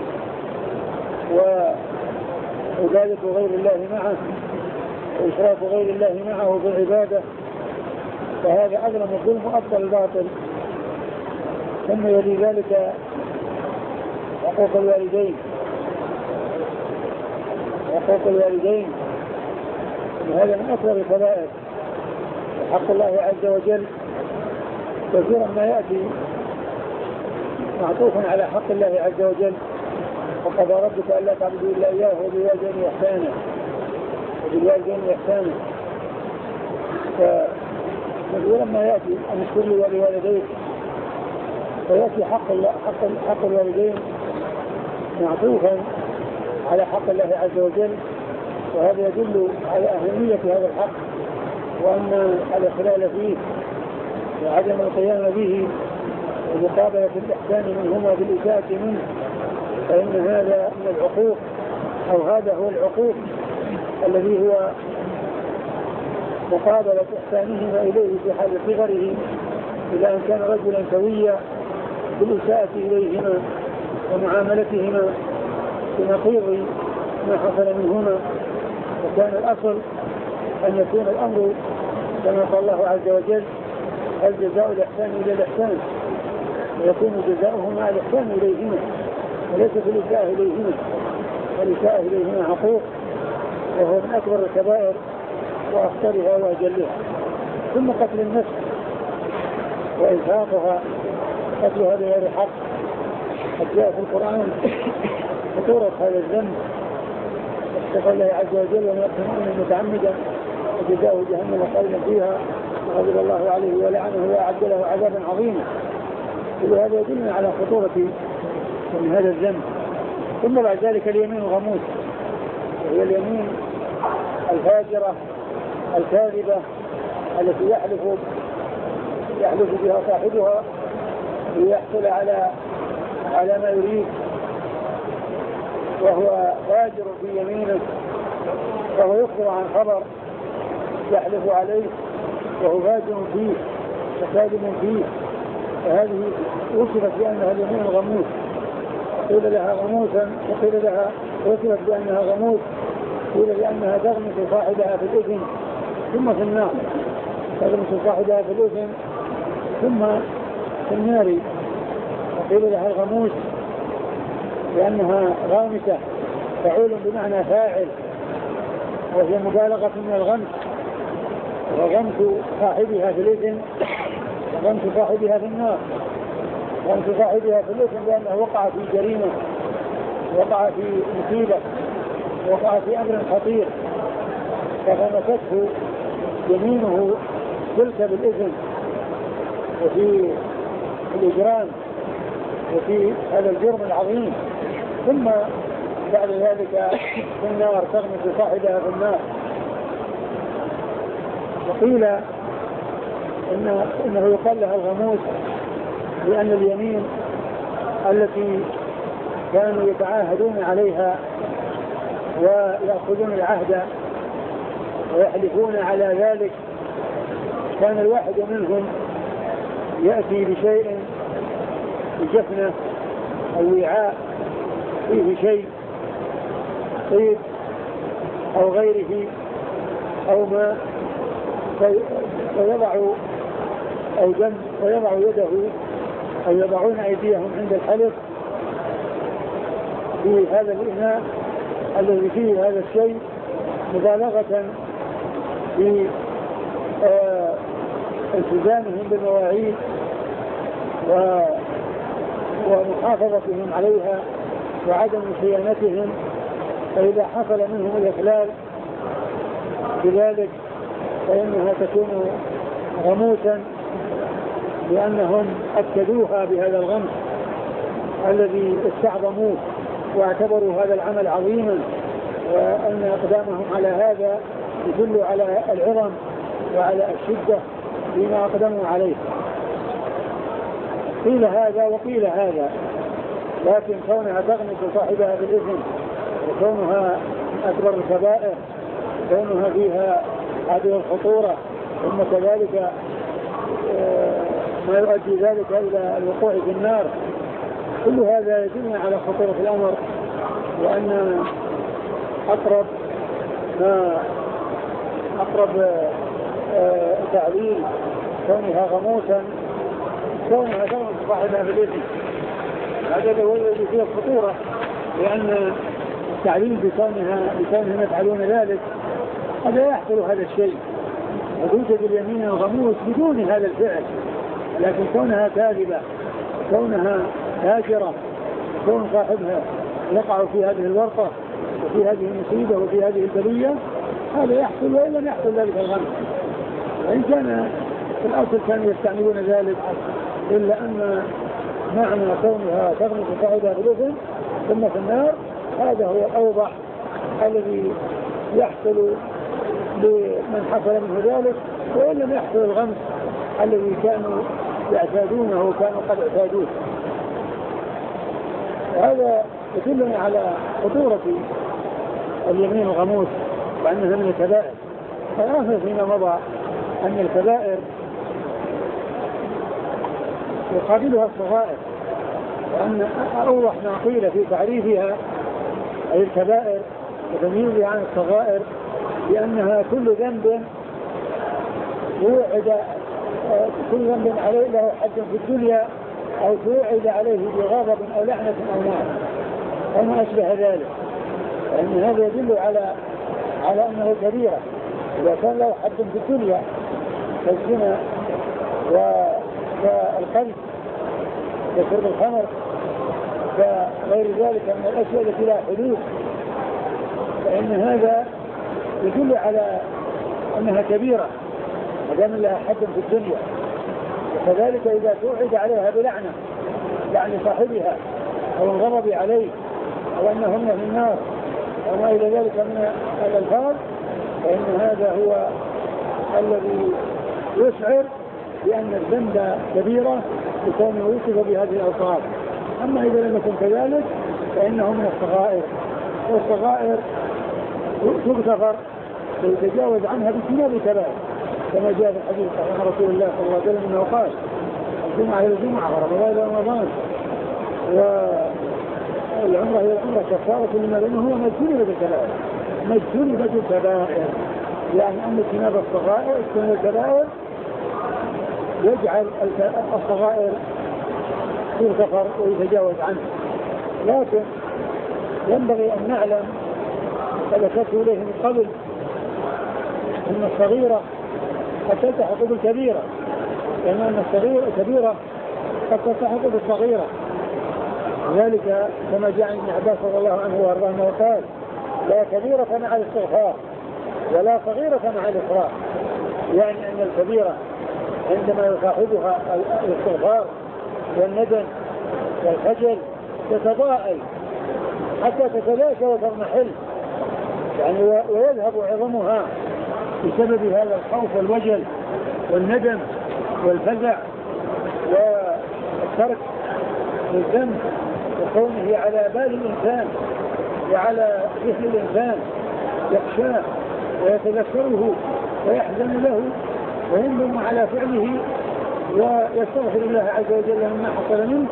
وعبادة غير الله معه وإشراك غير الله معه بالعبادة، فهذا أظلم الظلم وأكثر الباطل. ثم يلي ذلك حقوق الوالدين، حقوق الوالدين وهذا من أكبر الكبائر، حق الله عز وجل كثيرا ما يأتي معطوف على حق الله عز وجل: وقضى ربك ألا تعبدوا إلا إياه وبالوالدين إحسانا فكثيرا ما يأتي أن اشكر لي ولوالديك، فيأتي حق الوالدين معطوفا على حق الله عز وجل، وهذا يدل على أهمية هذا الحق وأن الإخلال فيه وعدم القيام به ومقابلة الإحسان منهما بالإساءة منه، فإن هذا من العقوق، أو هذا هو العقوق الذي هو مقابلة إحسانهما إليه في حال صغره إذا أن كان رجلا سويا بالإساءة إليهما ومعاملتهما بنقيض ما حصل منهما. وكان الأصل أن يكون الأمر كما قال الله عز وجل: الجزاء الإحسان إلى الإحسان، ويكون جزاؤهما الإحسان إليهما وليس في الإساءة إليهما، والإساءة إليهما عقوق، وهو من أكبر الكبائر وأخطرها وأجلها. ثم قتل النفس وإنفاقها، قتلها بغير حق، قد جاء في القرآن خطورة هذا الذنب كقول الله عز وجل ومن يقتل مؤمنا متعمدا فجزاؤه جهنم خالدا فيها وغضب الله عليه ولعنه وأعد له عذابا عظيما. وهذا يدلنا على خطورة من هذا الذنب. ثم بعد ذلك اليمين الغموس، وهي اليمين الفاجرة الكاذبة التي يحلف بها صاحبها ليحصل على ما يريد، وهو فاجر في يمينه، فهو يخبر عن خبر يحلف عليه وهو فاجر فيه وكاذب فيه، فهذه وصفت بأنها اليمين الغموس، قيل لها غموسا وقيل لها وصفت بأنها غموس، قيل بأنها تغمس صاحبها في الإثم ثم في النار، تغمس صاحبها في الإثم ثم في النار. وقيل لها الغموس لأنها غامسة، فعول بمعنى فاعل، وهي مبالغة من الغمس، وغمس صاحبها في الإثم وغمس صاحبها في النار. غمس صاحبها في الإثم لأنه وقع في جريمة، وقع في مصيبة، وقع في أمر خطير، فغمسته يمينه تلك بالإثم وفي الإجرام وفي هذا الجرم العظيم، ثم بعد ذلك في النار تغمس صاحبها في النار. وقيل إنه يقال لها الغموس لأن اليمين التي كانوا يتعاهدون عليها ويأخذون العهد ويحلفون على ذلك، كان الواحد منهم يأتي بشيء بجفنة أو وعاء فيه شيء طيب أو غيره أو ما، فيضع أو دم ويضع يده أو يضعون أيديهم عند الحلف في هذا الإناء الذي فيه هذا الشيء مبالغة في التزامهم بالمواعيد ومحافظتهم عليها وعدم صيانتهم، فإذا حصل منهم الإخلال بذلك فإنها تكون غموسا، لأنهم أكدوها بهذا الغمس الذي استعظموه واعتبروا هذا العمل عظيما، وأن أقدامهم على هذا يدل على العظم وعلى الشدة بما أقدموا عليه. قيل هذا وقيل هذا، لكن كونها تغمس صاحبها بالإثم وكونها أكبر الكبائر، كونها فيها هذه الخطورة، ثم كذلك ما يؤدي ذلك إلى الوقوع في النار، كل هذا يدل على خطورة الأمر، وأن أقرب تعليل كونها غموسا كونها تغمس صاحبها بالإثم. هذا هو الذي فيه الخطورة، لأن التعليل بكونهم يفعلون ذلك هذا يحصل هذا الشيء، وتوجد اليمين الغموس بدون هذا الفعل، لكن كونها كاذبة، كونها هاجرة، كون صاحبها يقع في هذه الورطة وفي هذه المصيبة وفي هذه البلية، هذا يحصل وإن لم يحصل ذلك الغمس. وإن كان في الأصل كانوا يستعملون ذلك، إلا أن معنى كونها تغمس صاحبها بالإثم ثم في النار هذا هو الأوضح الذي يحصل لمن حصل منه ذلك، وإن لم يحصل الغمس الذي كانوا يعتادونه وكانوا قد اعتادوه. وهذا يدلنا على خطورة اليمين الغموس وأنها من الكبائر. فالآخر فيما مضى أن الكبائر يقابلها الصغائر، وأن أوضح ما قيل في تعريفها أي الكبائر وتمييزها عن الصغائر بأنها كل ذنب عليه له حد في الدنيا أو توعد عليه بغضب أو لعنة أو نار أو ما أشبه ذلك، لأن هذا يدل على أنه كبيرة. إذا كان له حد في الدنيا كالزنا والقذف وشرب الخمر وغير ذلك من الأشياء التي لا حدود، فإن هذا يدل على أنها كبيرة ما دام لها حد في الدنيا. وكذلك إذا توعد عليها بلعنة يعني صاحبها أو الغضب عليه أو أنهن في النار أو ما إلى ذلك من الألفاظ فإن هذا هو الذي يشعر بأن الذنب كبيرة لكونه يوصف بهذه الألفاظ. أما إذا لم يكن كذلك فإنه من الصغائر، والصغائر تغتفر ويتجاوز عنها باجتناب الكبائر كما جاء في الحديث عن رسول الله صلى الله عليه وسلم انه قال الجمعة إلى الجمعة ورمضان إلى رمضان والعمرة إلى العمرة كفارة لما بينه هو مجتنبة الكبائر. مجتنبة الكبائر يعني أن اجتناب الصغائر اجتناب الكبائر يجعل الصغائر تغتفر ويتجاوز عنه. لكن ينبغي أن نعلم فذكرت إليه من قبل أن الصغيرة قد تلتحق بالكبيرة لأن الكبيرة قد تلتحق بالصغيرة. ذلك كما جاء عن ابن عباس رضي الله عنه وارضاه قال لا كبيرة مع الاستغفار ولا صغيرة مع الإصرار، يعني أن الكبيرة عندما يصاحبها الاستغفار والندم والخجل تتضاءل حتى تتلاشى وتضمحل يعني ويذهب عظمها بسبب هذا الخوف والوجل والندم والفزع والترك للذنب وكونه على بال الإنسان وعلى ذهن الإنسان يخشاه ويتذكره ويحزن له ويندم على فعله ويستغفر الله عز وجل مما حصل منه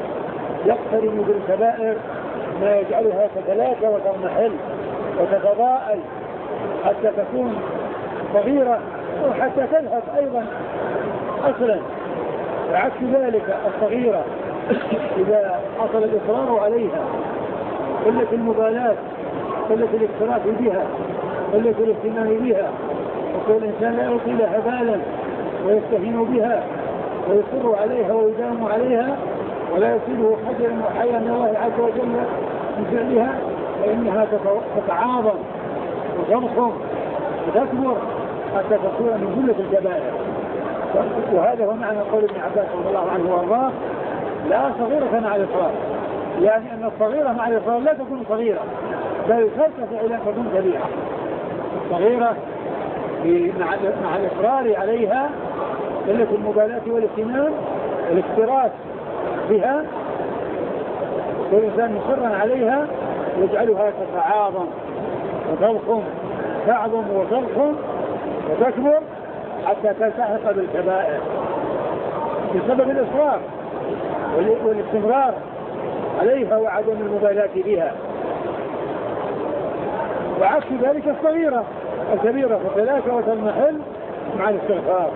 يقترن بالكبائر ما يجعلها تتلاشى وتضمحل وتتضاءل حتى تكون صغيرة وحتى تذهب أيضا أصلا. وعكس ذلك الصغيرة إذا حصل الإصرار عليها قلة المبالاة قلة الاكتراث بها قلة الاهتمام بها وكل الإنسان لا يلقي لها بالا ويستهين بها ويصر عليها ويداوم عليها ولا يصيبه حجرا وحيا من الله عز وجل من فعلها فإنها تتعاظم وتضخم وتكبر حتى تكون من جملة الكبائر. وهذا هو معنى قول ابن عباس رضي الله عنه وارضاه لا صغيرة مع الإصرار، يعني أن الصغيرة مع الإصرار لا تكون صغيرة بل ترتفع إلى أن تكون كبيرة. الصغيرة مع الإصرار عليها قلة المبالاة والاهتمام والاكتراث بها والإنسان مصرا عليها يجعلها تتعاظم وتضخم تعظم وتضخم وتكبر حتى تلتحق بالكبائر بسبب الإصرار والاستمرار عليها وعدم المبالاة بها. وعكس ذلك الصغيرة الكبيرة فتلاشى وتضمحل مع الاستغفار.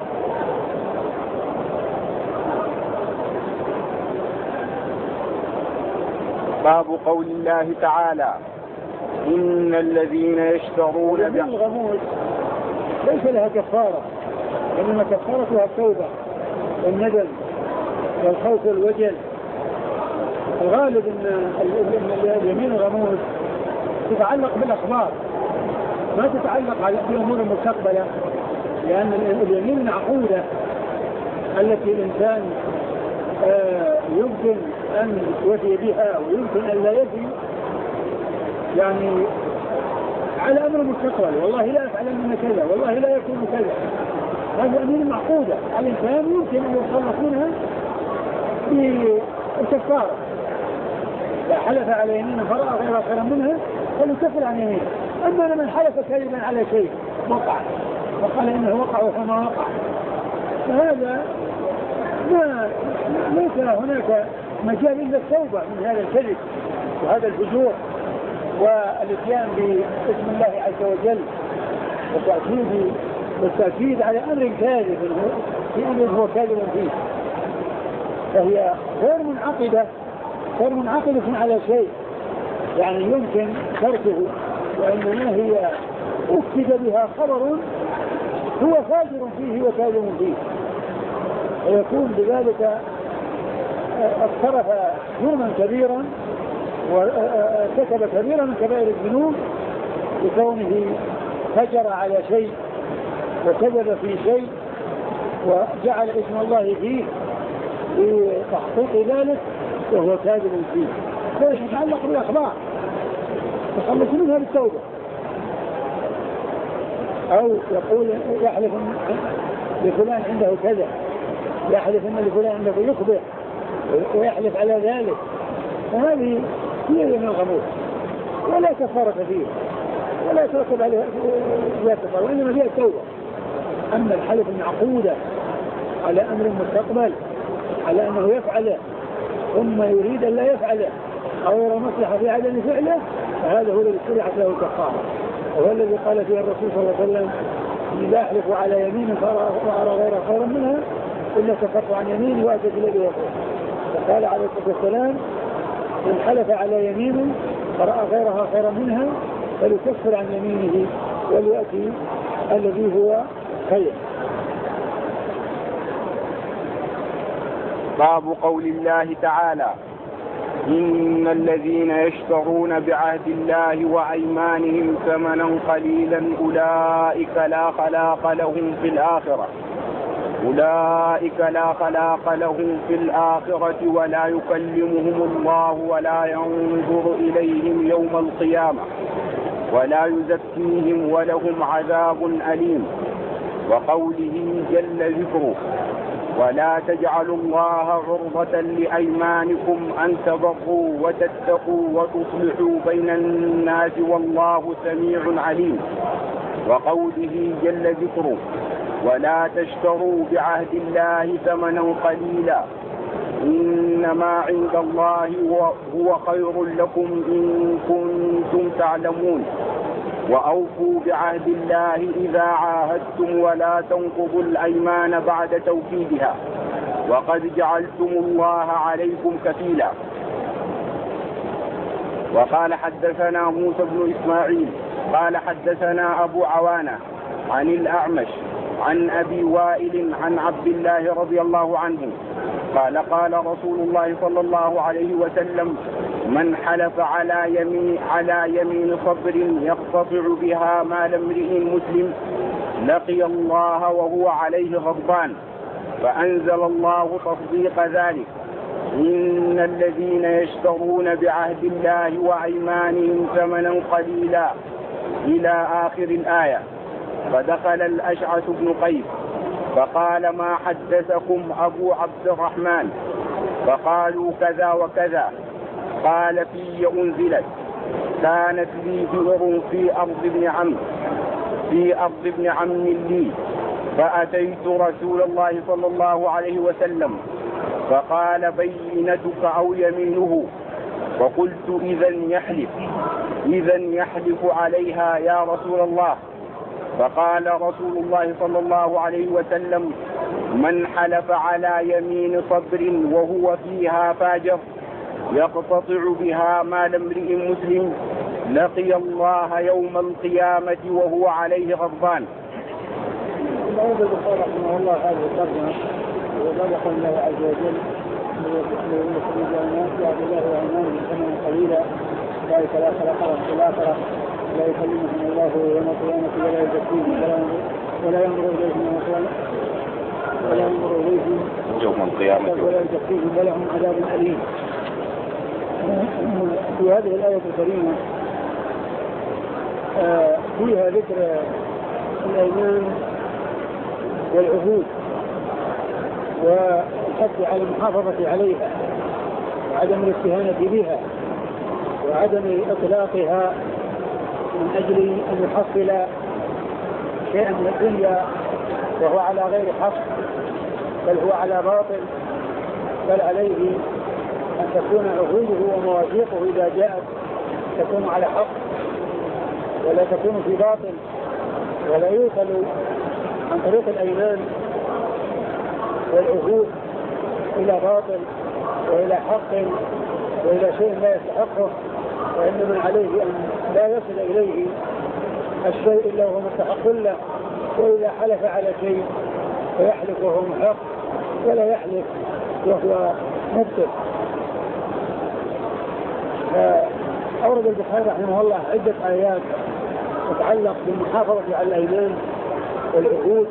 باب قول الله تعالى إن الذين يشترون الغموس ليس لها كفارة إنما كفارتها التوبة والندم والخوف والوجل. الغالب أن اليمين الغموس تتعلق بالأخبار ما تتعلق على الأمور المستقبلة، لأن اليمين العقودة التي الإنسان يمكن أن يوفي بها ويمكن أن لا يفي يعني على أمر مستقبل والله لا أفعل من كذا والله لا يكون كذا. هذه يمين معقودة الإنسان يمكن أن يتصرف منها بالكفارة. لا حلف على يمين فرأى غير خيرا منها فليكفر عن يمين. أما من حلف كذبا على شيء وقع وقال إنه وقع وما وقع فهذا ليس هناك مجال إلا التوبة من هذا الكذب وهذا الفجور والاتيان باسم الله عز وجل والتأكيد على أمر كاذب في أمر هو كاذب فيه. فهي غير منعقدة على شيء يعني يمكن تركه وإنما هي أكد بها خبر هو فاجر فيه وكاذب فيه ويكون بذلك اقترف جرما كبيرا وارتكب كبيرا من كبائر الذنوب بكونه فجر على شيء وكذب في شيء وجعل اسم الله فيه لتحقيق ذلك وهو كاذب فيه. ليش يتعلق بالأخبار تخلص منها بالتوبة، أو يقول يحلف لفلان عنده كذا، يحلف أن لفلان عنده يخبر ويحلف على ذلك، فهذه هي من الغموض ولا كفارة فيه ولا ترتب عليها كفارة، وإنما فيها التوبة. أما الحلف المعقودة على أمر مستقبل على أنه يفعله ثم يريد أن لا يفعله أو يرى مصلحة في عدم فعله، فهذا هو الذي شرعت له الكفارة، وهو الذي قال فيه الرسول صلى الله عليه وسلم: لا أحلف على يمين فأرى غير خيرا منها إلا كفرت عن يميني وأتيت الذي يقول. فقال عليه الصلاة والسلام: من حلف على يمين فرأى غيرها خيرا منها فليكفر عن يمينه وليأتي الذي هو خير. باب قول الله تعالى: إن الذين يشترون بعهد الله وأيمانهم ثمنا قليلا أولئك لا خلاق لهم في الآخرة ولا يكلمهم الله ولا ينظر إليهم يوم القيامة ولا يزكيهم ولهم عذاب أليم. وقوله جل ذكره: ولا تجعلوا الله عرضة لأيمانكم أن تبروا وتتقوا وتصلحوا بين الناس والله سميع عليم. وقوله جل ذكره: ولا تشتروا بعهد الله ثمنا قليلا إنما عند الله هو خير لكم إن كنتم تعلمون. وأوفوا بعهد الله إذا عاهدتم ولا تنقضوا الأيمان بعد توكيدها وقد جعلتم الله عليكم كفيلا. وقال حدثنا موسى بن إسماعيل قال حدثنا أبو عوانة عن الأعمش عن أبي وائل عن عبد الله رضي الله عنه قال: قال رسول الله صلى الله عليه وسلم: من حلف على يمين صبر يقتطع بها مال امرئ مسلم لقي الله وهو عليه غضبان. فأنزل الله تصديق ذلك: إن الذين يشترون بعهد الله وأيمانهم ثمنا قليلا إلى آخر الآية. فدخل الأشعث بن قيس فقال: ما حدثكم أبو عبد الرحمن؟ فقالوا كذا وكذا. قال: في أنزلت: كانت لي بئر في أرض ابن عم لي، فأتيت رسول الله صلى الله عليه وسلم فقال: بينتك أو يمينه؟ فقلت: إذن يحلف عليها يا رسول الله. فقال رسول الله صلى الله عليه وسلم: من حلف على يمين صبر وهو فيها فاجر يقتطع بها مال امرئ مسلم لقي الله يوم القيامة وهو عليه غضبان. رحمه الله هذه الترجمة وذلك الله عز وجل يخرج الناس بعد الله وأيمانهم ثمنا قليلا ذلك لا خلق لهم في الآخرة لا يكلمهم الله يوم القيامة ولا يزكيهم ولا ينظر إليهم يوم القيامة ولا يزكيهم ولهم عذاب أليم. في هذه الآية الكريمة فيها ذكر الأيمان والعهود والحث على المحافظة عليها وعدم الاستهانة بها وعدم إطلاقها من أجل أن يحصل شيئا من الدنيا وهو على غير حق بل هو على باطل، بل عليه أن تكون عهوده ومواثيقه إذا جاءت تكون على حق ولا تكون في باطل، ولا يوصل عن طريق الأيمان والعهود إلى باطل وإلى حق وإلى شيء لا يستحقه، وإنما عليه أن لا يصل إليه الشيء إلا وهو مستحق له. وإذا حلف على شيء فيحلف وهو محق ولا يحلف وهو مبطل. أورد البخاري رحمه الله عدة آيات تتعلق بالمحافظة على الأيمان والعهود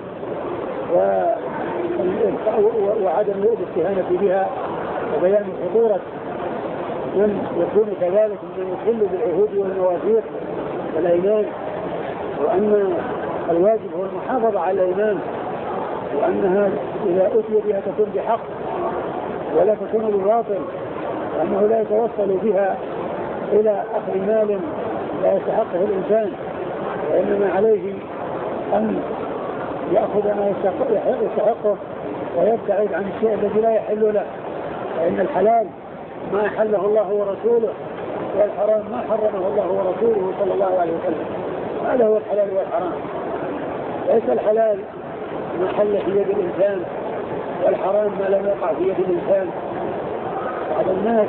وعدم الاستهانة بها، وبيان خطورة من يكون كذلك من يخل بالعهود والمواثيق والأيمان، وأن الواجب هو المحافظة على الأيمان، وأنها إذا أتي بها تكون بحق ولا تكون بباطل، وأنه لا يتوصل بها إلى أخذ مال لا يستحقه الإنسان، وإنما عليه أن يأخذ ما يستحقه ويبتعد عن الشيء الذي لا يحل له، فإن الحلال ما حله الله ورسوله، والحرام ما حرمه الله ورسوله صلى الله عليه وسلم. هذا هو الحلال والحرام، ليس الحلال ما حل في يد الإنسان، والحرام ما لم يقع في يد الإنسان. بعض الناس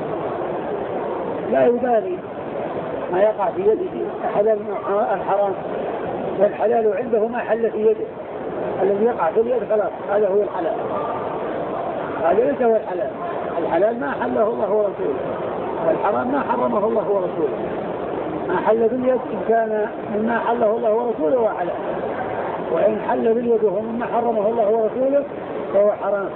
لا يبالي ما يقع في يده الحلال الحرام، والحلال عنده ما حل في يده، الذي يقع في اليد خلاص هذا هو الحلال، هذا ليس هو الحلال. الحلال ما حله الله ورسوله، والحرام ما حرمه الله ورسوله. ما حل باليد إن كان مما حله الله ورسوله هو حلال، وإن حل باليد وهو مما حرمه الله ورسوله فهو حرام.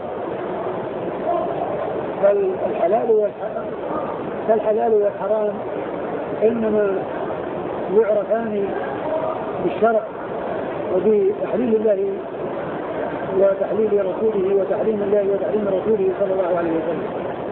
فالحلال والحرام إنما يعرفان بالشرع وبتحليل الله وتحليل رسوله وتحريم الله وتحريم رسوله صلى الله عليه وسلم.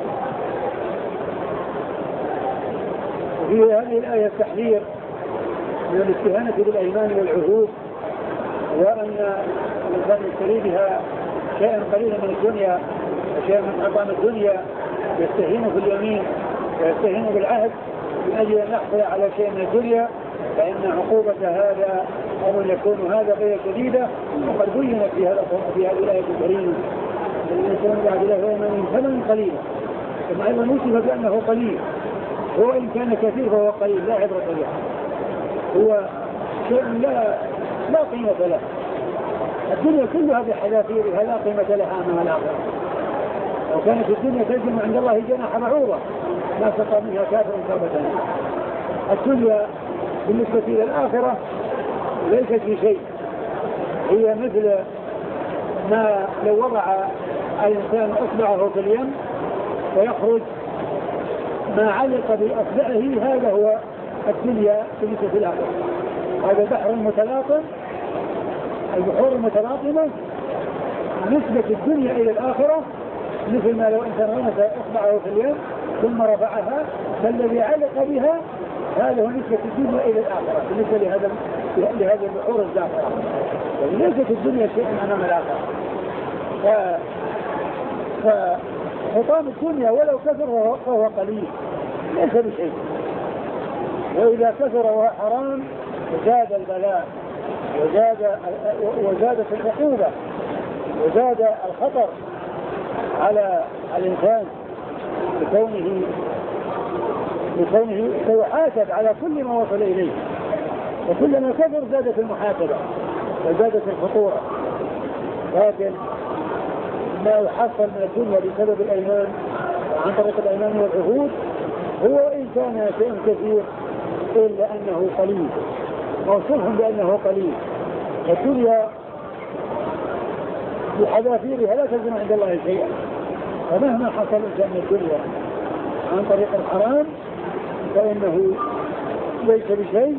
وفي هذه الآية التحذير من الاستهانة بالأيمان والعهود، وأن الإنسان يشتري بها شيئا قليلا من الدنيا وشيئا من حطام الدنيا، يستهين في اليمين ويستهين بالعهد من أجل أن يحصل على شيء من الدنيا، فإن عقوبة هذا أو يكون هذا غير شديدة، وقد بينت في هذه الآية الكريمة. الإنسان بعد الله من ثمن قليلا، ثم أيضا نوصف بأنه قليل، هو إن كان كثير فهو قليل لا عبرة به، هو شيء لا قيمة له. الدنيا كلها بحذافيرها لا قيمة لها أمام الآخرة. لو كانت الدنيا تجمع عند الله جناح بعوضة ما سقى منها كافر كربة. الدنيا بالنسبة إلى الآخرة ليست بشيء، هي مثل ما لو وضع الإنسان أصبعه في اليم ويخرج ما علق بأصبعه، هذا هو الدنيا بالنسبة للآخرة. هذا بحر متلاطم، البحور المتلاطمة نسبة الدنيا إلى الآخرة مثل ما لو أنت رمت أصبعه في اليم ثم رفعها، فالذي علق بها هذا هو نسبة الدنيا إلى الآخرة بالنسبة لهذا البحور الزاخرة. وليست الدنيا شيئا أمام الآخرة. فحطام الدنيا ولو كثر فهو قليل ليس بشيء، وإذا كثر وهو حرام زاد البلاء وزادت العقوبة وزاد الخطر على الإنسان بكونه سيحاسب على كل ما وصل إليه، وكلما كثر زادت المحاسبة وزادت الخطورة. لكن ما يحصل من الدنيا بسبب الأيمان عن طريق الأيمان والعهود هو إن كان شيء كثير إلا أنه قليل، موصوف بأنه قليل. الدنيا بحذافيرها لا تزن عند الله شيئا، فمهما حصل الإنسان من الدنيا عن طريق الحرام فإنه ليس بشيء،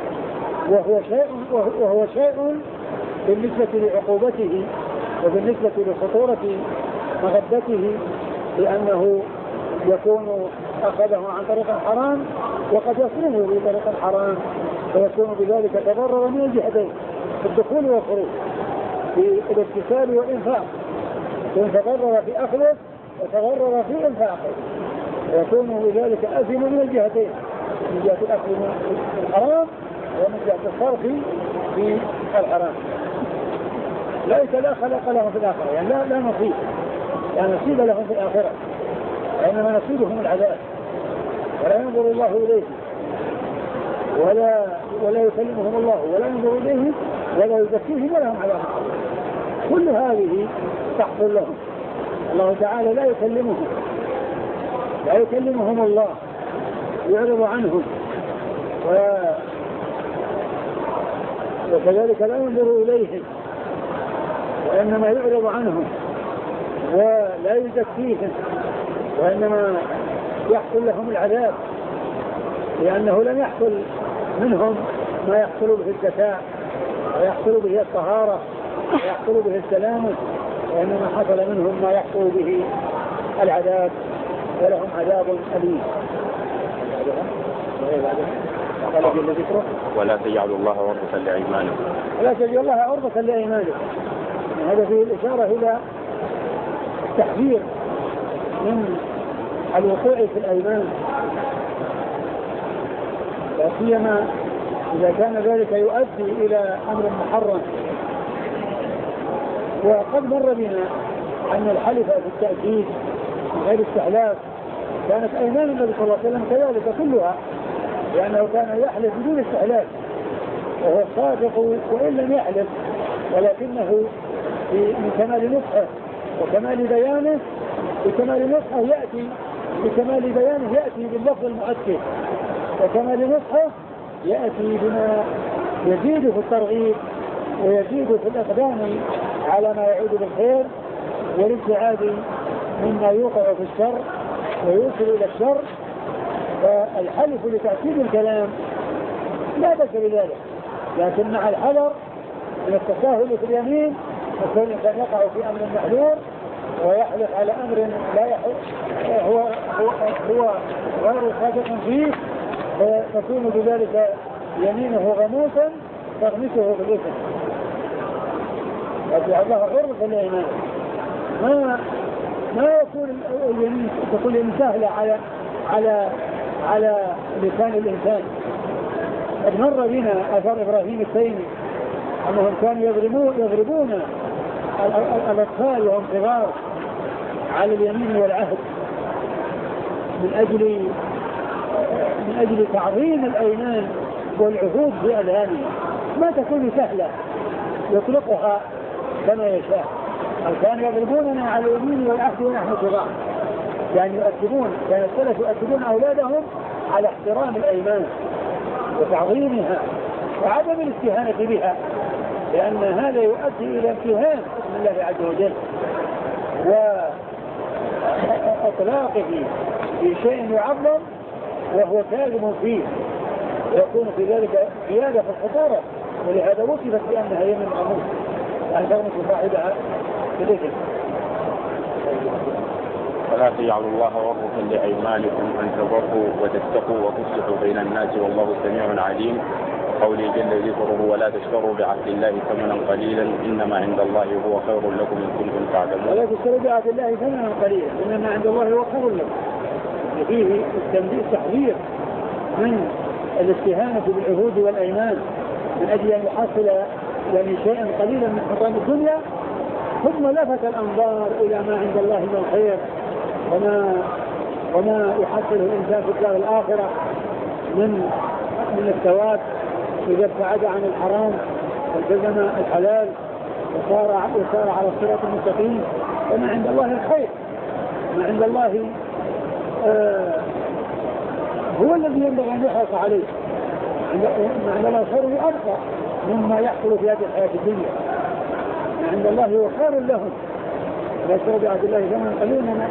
وهو شيء بالنسبة لعقوبته وبالنسبة لخطورة مغبته، لأنه يكون أخذه عن طريق الحرام وقد يصرفه بطريق الحرام، فيكون بذلك تضرر من الجهتين في الدخول والخروج، في الاتصال والإنفاق، يكون تضرر في أخذه وتضرر في إنفاقه، ويكون بذلك أثم من الجهتين، من جهة الأخذ من الحرام ومن جهة الصرف في الحرام. ليس لا خلق لهم في الآخرة، يعني لا نصيب، يعني نصيب لهم في الآخرة، وإنما نصيبهم العذاب، ولا ينظر الله إليهم ولا يكلمهم الله ولا ينظر إليهم ولا يزكيهم ولا هم عذاب. كل هذه تحصل لهم. الله تعالى لا يكلمهم الله، يعرض عنهم وكذلك لا ينظر إليهم وإنما يعرض عنهم ولا يزكيهم، وإنما يحصل لهم العذاب، لأنه لم يحصل منهم ما يحصل به الزكاة ويحصل به الطهارة ويحصل به السلامة، وإنما حصل منهم ما يحصل به العذاب، ولهم عذاب أليم. ولا تجعلوا الله عرضة لأيمانكم. ولا تجعلوا الله عرضة لأيمانكم، هذا فيه الإشارة إلى التحذير من الوقوع في الأيمان، لا سيما إذا كان ذلك يؤدي إلى أمر محرم. وقد مر بنا أن الحلف في التأكيد غير استحلاف كانت أيمان النبي صلى الله عليه وسلم كذلك كلها، لأنه كان يحلف بدون استحلاف وهو صادق وإن لم يحلف، ولكنه من كمال نصحه وكمال بيانه، بكمال نصحه يأتي بكمال بيانه يأتي باللفظ المؤكد، وكمال نصحه يأتي بما يزيد في الترغيب ويزيد في الإقدام على ما يعود بالخير والابتعاد مما يوقع في الشر ويوصل إلى الشر. فالحلف لتأكيد الكلام لا بأس بذلك، لكن مع الحذر من التساهل في اليمين، وكل إنسان يقع في أمر محذور ويحلف على أمر لا هو غير صادق فيه، فتكون بذلك يمينه غموسا تغمسه بالإثم. يجعل الله عرضة لأيمانه، ما يكون اليمين تكون اليمين سهلة على لسان الإنسان. قد مر بنا أثر إبراهيم التيمي أنهم كانوا يضربون الأطفال وهم صغار على اليمين والعهد من أجل تعظيم الأيمان والعهود بأذهانهم، ما تكون سهلة يطلقها كما يشاء. كانوا يضربوننا على اليمين والعهد ونحن صغار، يعني كان السلف يؤدبون أولادهم على احترام الأيمان وتعظيمها وعدم الاستهانة بها، لأن هذا يؤدي إلى امتهان بسم الله عز وجل وإطلاقه في شيء يعظم وهو كاذب فيه، ويكون في ذلك زيادة في الخطورة، ولهذا وصفت بأنها يمين غموس، يعني تغمس صاحبها بالإثم. ولا تجعلوا الله عرضة لأيمانكم أن تبروا وتتقوا وتصلحوا بين الناس والله سميع عليم. قوله جل ذكره ولا تشتروا بعهد الله ثمنا قليلا إنما عند الله هو خير لكم إن كنتم تعلمون. ولا تشتروا بعهد الله ثمنا قليلا إنما عند الله هو خير لكم. فيه التحذير من الاستهانة بالعهود والأيمان من أجل أن يحصل يعني شيئا قليلا من حطام الدنيا، ثم لفت الأنظار إلى ما عند الله من الخير وما يحصله الإنسان في الدار الآخرة من الثواب إذا ابتعد عن الحرام والتزم الحلال وصار على الصراط المستقيم. وما عند الله الخير، ما عند الله هو الذي ينبغي أن يحرص عليه. ما عند الله خير أبقى مما يحصل في هذه الحياة الدنيا. ما عند الله هو خير لهم. لا تشتروا بعهد الله ثمنا قليلا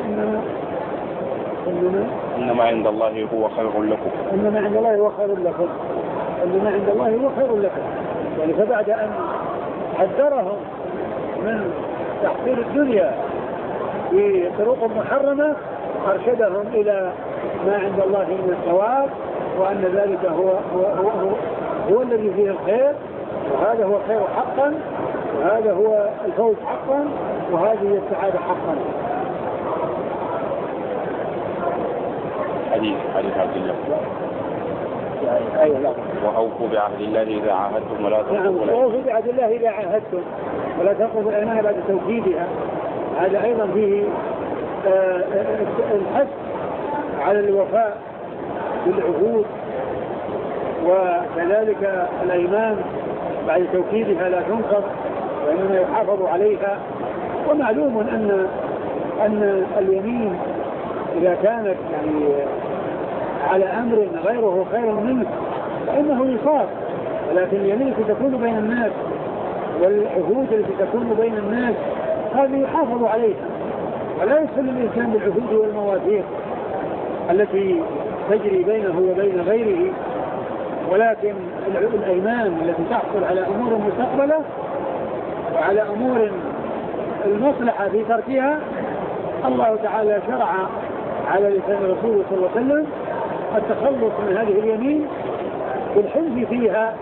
إنما عند الله هو خير لكم. إنما عند الله هو خير لكم. إنما عند الله هو خير لكم. يعني فبعد أن حذرهم من تحصيل الدنيا بطرق محرمة أرشدهم إلى ما عند الله من الثواب، وأن ذلك هو الذي فيه الخير، وهذا هو الخير حقا، وهذا هو الفوز حقا، وهذه السعادة حقا. حديث عبد الله. أيوة. وأوفوا بعهد الله إذا عاهدتم ولا تنقضوا. نعم، وأوفوا بعهد الله إذا عاهدتم ولا تنقضوا الأيمان بعد توكيدها. هذا أيضا فيه الحث على الوفاء بالعهود، وكذلك الأيمان بعد توكيدها لا تنقض وإنما يحافظ عليها. ومعلوم أن اليمين إذا كانت يعني على أمر غيره خير منه فإنه يصاب ولكن اليمين التي تكون بين الناس والعهود التي تكون بين الناس هذه يحافظ عليها، ولا يدخل الإنسان بالعهود والمواثيق التي تجري بينه وبين غيره، ولكن الأيمان التي تحصل على أمور مستقبلة وعلى أمور المصلحة في تركها الله تعالى شرع على لسان رسوله صلى الله عليه وسلم التخلص من هذه اليمين بالحلف فيها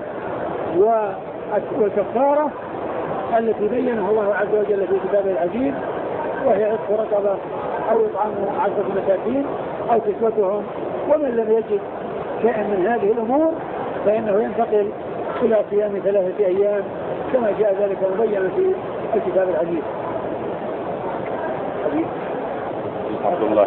والكفارة التي بينها الله عز وجل في كتابه العزيز، وهي عتق رقبة أو إطعام 10 مساكين أو كسوتهم، ومن لم يجد شيئا من هذه الأمور فإنه ينتقل إلى صيام 3 أيام كما جاء ذلك مبينا في الكتاب العزيز. عبد الله.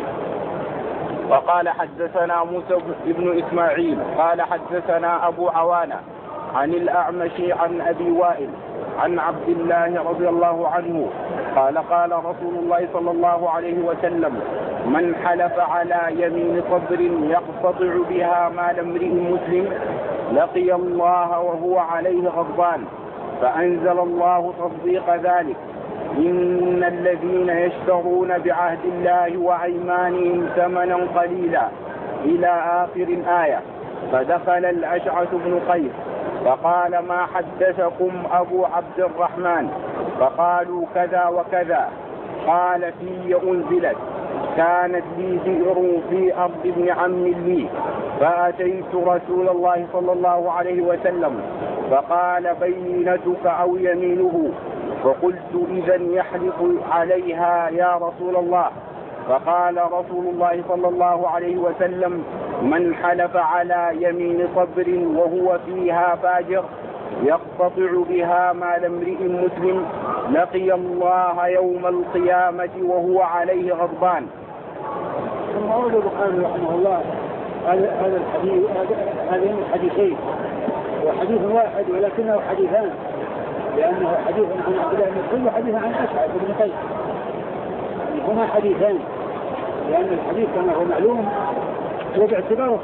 وقال حدثنا موسى بن إسماعيل قال حدثنا أبو عوانة عن الأعمش عن أبي وائل عن عبد الله رضي الله عنه قال قال رسول الله صلى الله عليه وسلم: من حلف على يمين صبر يقتطع بها مال امرئ مسلم لقي الله وهو عليه غضبان، فأنزل الله تصديق ذلك: إن الذين يشترون بعهد الله وأيمانهم ثمنا قليلا إلى آخر الآية. فدخل الأشعث بن قيس فقال: ما حدثكم أبو عبد الرحمن؟ فقالوا كذا وكذا. قال: في أنزلت: كانت لي بئر في أرض ابن عم لي، فأتيت رسول الله صلى الله عليه وسلم فقال: بينتك أو يمينه؟ فقلت: إذا يحلف عليها يا رسول الله. فقال رسول الله صلى الله عليه وسلم: من حلف على يمين صبر وهو فيها فاجر يقتطع بها مال امرئ مسلم لقي الله يوم القيامة وهو عليه غضبان. ثم أورد البخاري رحمه الله هذا الحديث، هذين الحديثين، وحديث واحد ولكنه حديثان، لأنه حديث عن عبد الله بن مسعود وحديث عن أشعث بن قيس، هما حديثان، لأن الحديث كما هو معلوم هو باعتبار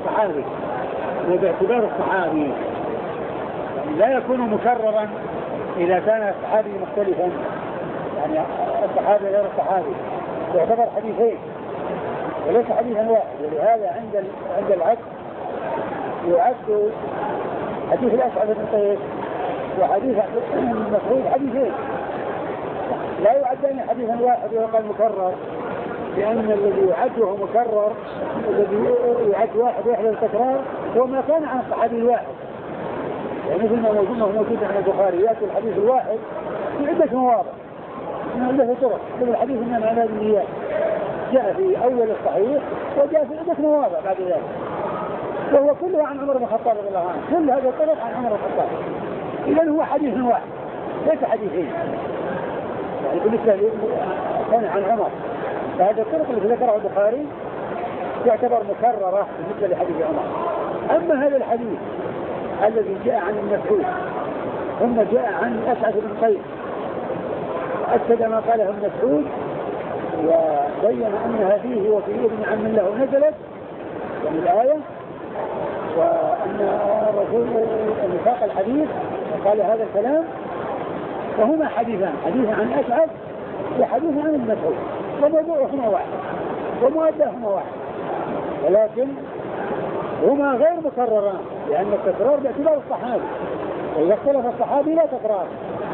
الصحابي لا يكون مكررا إذا كان الصحابي مختلفا، يعني الصحابي غير الصحابي، يعتبر حديثين وليس حديثا واحد. ولهذا عند العد يعد حديث الأشعث بن قيس وحديث مسعود حديثين، لا يعدان حديثا واحد ويقال مكرر، لأن الذي يعده مكرر الذي يعد واحد يحدث التكرار هو ما كان عن الصحابي الواحد. يعني مثل ما موجود عن البخاري يأتي الحديث الواحد في عدة مواضع من عدة طرق، مثل الحديث من هذه النيات جاء في أول الصحيح وجاء في عدة مواضع بعد ذلك، وهو كله عن عمر بن الخطاب رضي الله عنه، كل هذه الطرق عن عمر بن الخطاب. إذن هو حديث واحد ليس حديثين، يعني بالنسبة كان عن عمر، فهذه الطرق التي ذكرها البخاري تعتبر مكررة بالنسبة لحديث عمر. أما هذا الحديث الذي جاء عن المسعود ثم جاء عن أشعث بن قيس أكد ما قاله المسعود وبين أنها فيه وفي ابن عم له نزلت يعني الآية، وأن الرسول نفاق الحديث قال هذا الكلام، وهما حديثان، حديث عن أشعث وحديث عن المسعود، وموضوعهما واحد ومؤداهما واحد، ولكن هما غير مكرران لأن التكرار باعتبار الصحابي، وإذا اختلف الصحابي لا تكرار،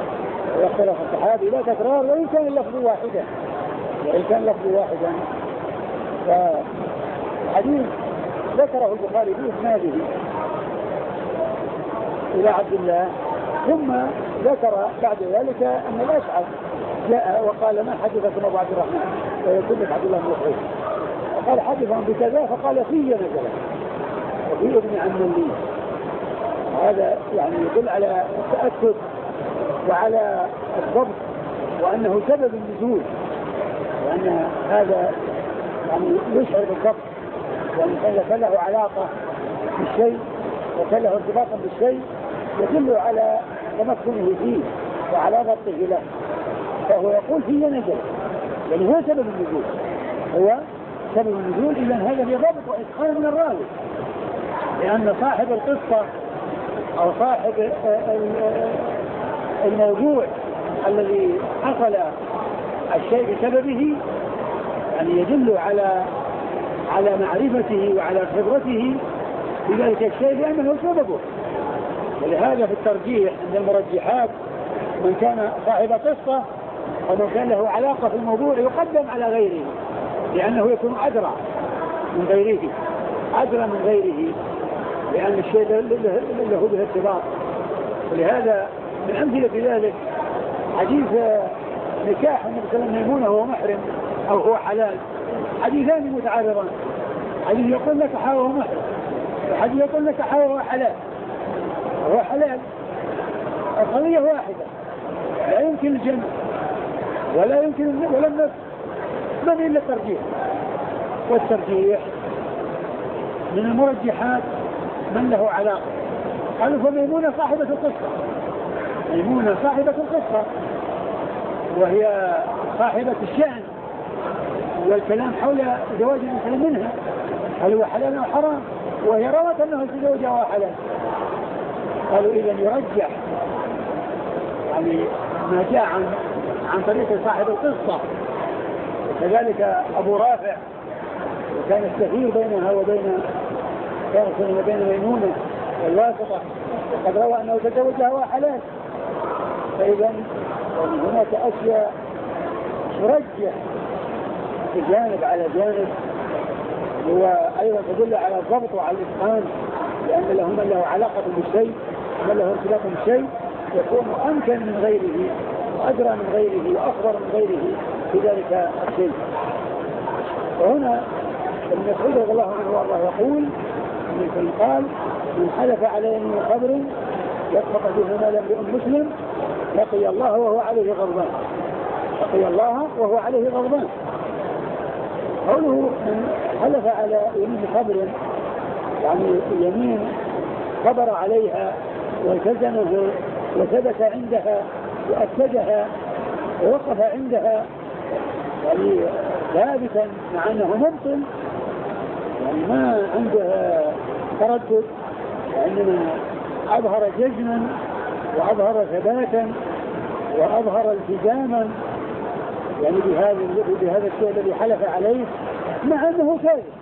وإن كان اللفظ واحدا، فحديث ذكره البخاري بإسناده إلى عبد الله، ثم ذكر بعد ذلك أن الأشعث جاء وقال: ما حدثكم أبو عبد الرحمن؟ فيقول لك عبد الله بن مسعود، وقال: حدثهم بكذا، فقال: في نزلت وفي ابن عم لي. هذا يعني يدل على التأكد وعلى الضبط، وأنه سبب النزول، وأن هذا يعني يشعر بالضبط، وأن كان له علاقة بالشيء وكان له ارتباطا بالشيء يدل على تمكنه فيه وعلى ضبطه له، فهو يقول فيه نزل، يعني هو سبب النزول، إذن هذا بضبط وإتقان من الراوي، لأن صاحب القصة أو صاحب الموضوع الذي حصل الشيء بسببه يعني يدل على معرفته وعلى خبرته بذلك الشيء لأنه سببه. ولهذا في الترجيح عند المرجحات من كان صاحب قصة ومن كان له علاقة في الموضوع يقدم على غيره لأنه يكون أدرى من غيره لأن الشيء له به ارتباط. ولهذا من أمثلة ذلك حديث نكاح النبي صلى الله عليه وسلم ميمونة وهو محرم أو هو حلال، حديثان متعارضان، حديث يقول لك حاوى وهو محرم وحديث يقول لك حاوى وهو حلال. هو حلال القضية واحدة لا يمكن الجمع ولا يمكن ولا النفس من إلا الترجيح. والترجيح من المرجحات من له علاقة. قالوا فميمونة صاحبة القصة، ميمونة صاحبة القصة وهي صاحبة الشأن والكلام حول زواج المسلم منها هل هو حلال أو حرام، وهي روت أنه زوجها حلال. قالوا إذن يرجح يعني ما جاء عن طريق صاحب القصة. وكذلك أبو رافع وكان السفير بينها وبين كارثة وبين ميمونة والواسطة وقد روى أنه تزوجها وحلال. فإذا هناك أشياء ترجح جانب على جانب هو أيضا تدل على الضبط وعلى الإتقان لأن من له علاقة بالشيء ومن له ارتباط بالشيء يكون أمكن من غيره وأدرى من غيره وأخبر من غيره في ذلك الشيء. وهنا ابن مسعود رضي الله عنه وارضاه يقول من قال من حلف على يمين قبر يسقط به مال امرئ مسلم لقي الله وهو عليه غضبان، لقي الله وهو عليه غضبان. قوله من حلف على يمين قبر يعني يمين صبر عليها والتزمه وثبت عندها وأكدها ووقف عندها يعني ثابتا مع أنه مبطل يعني ما عنده تردد وإنما أظهر جزما وأظهر ثباتا وأظهر التزاما يعني بهذا الشيء الذي حلف عليه مع أنه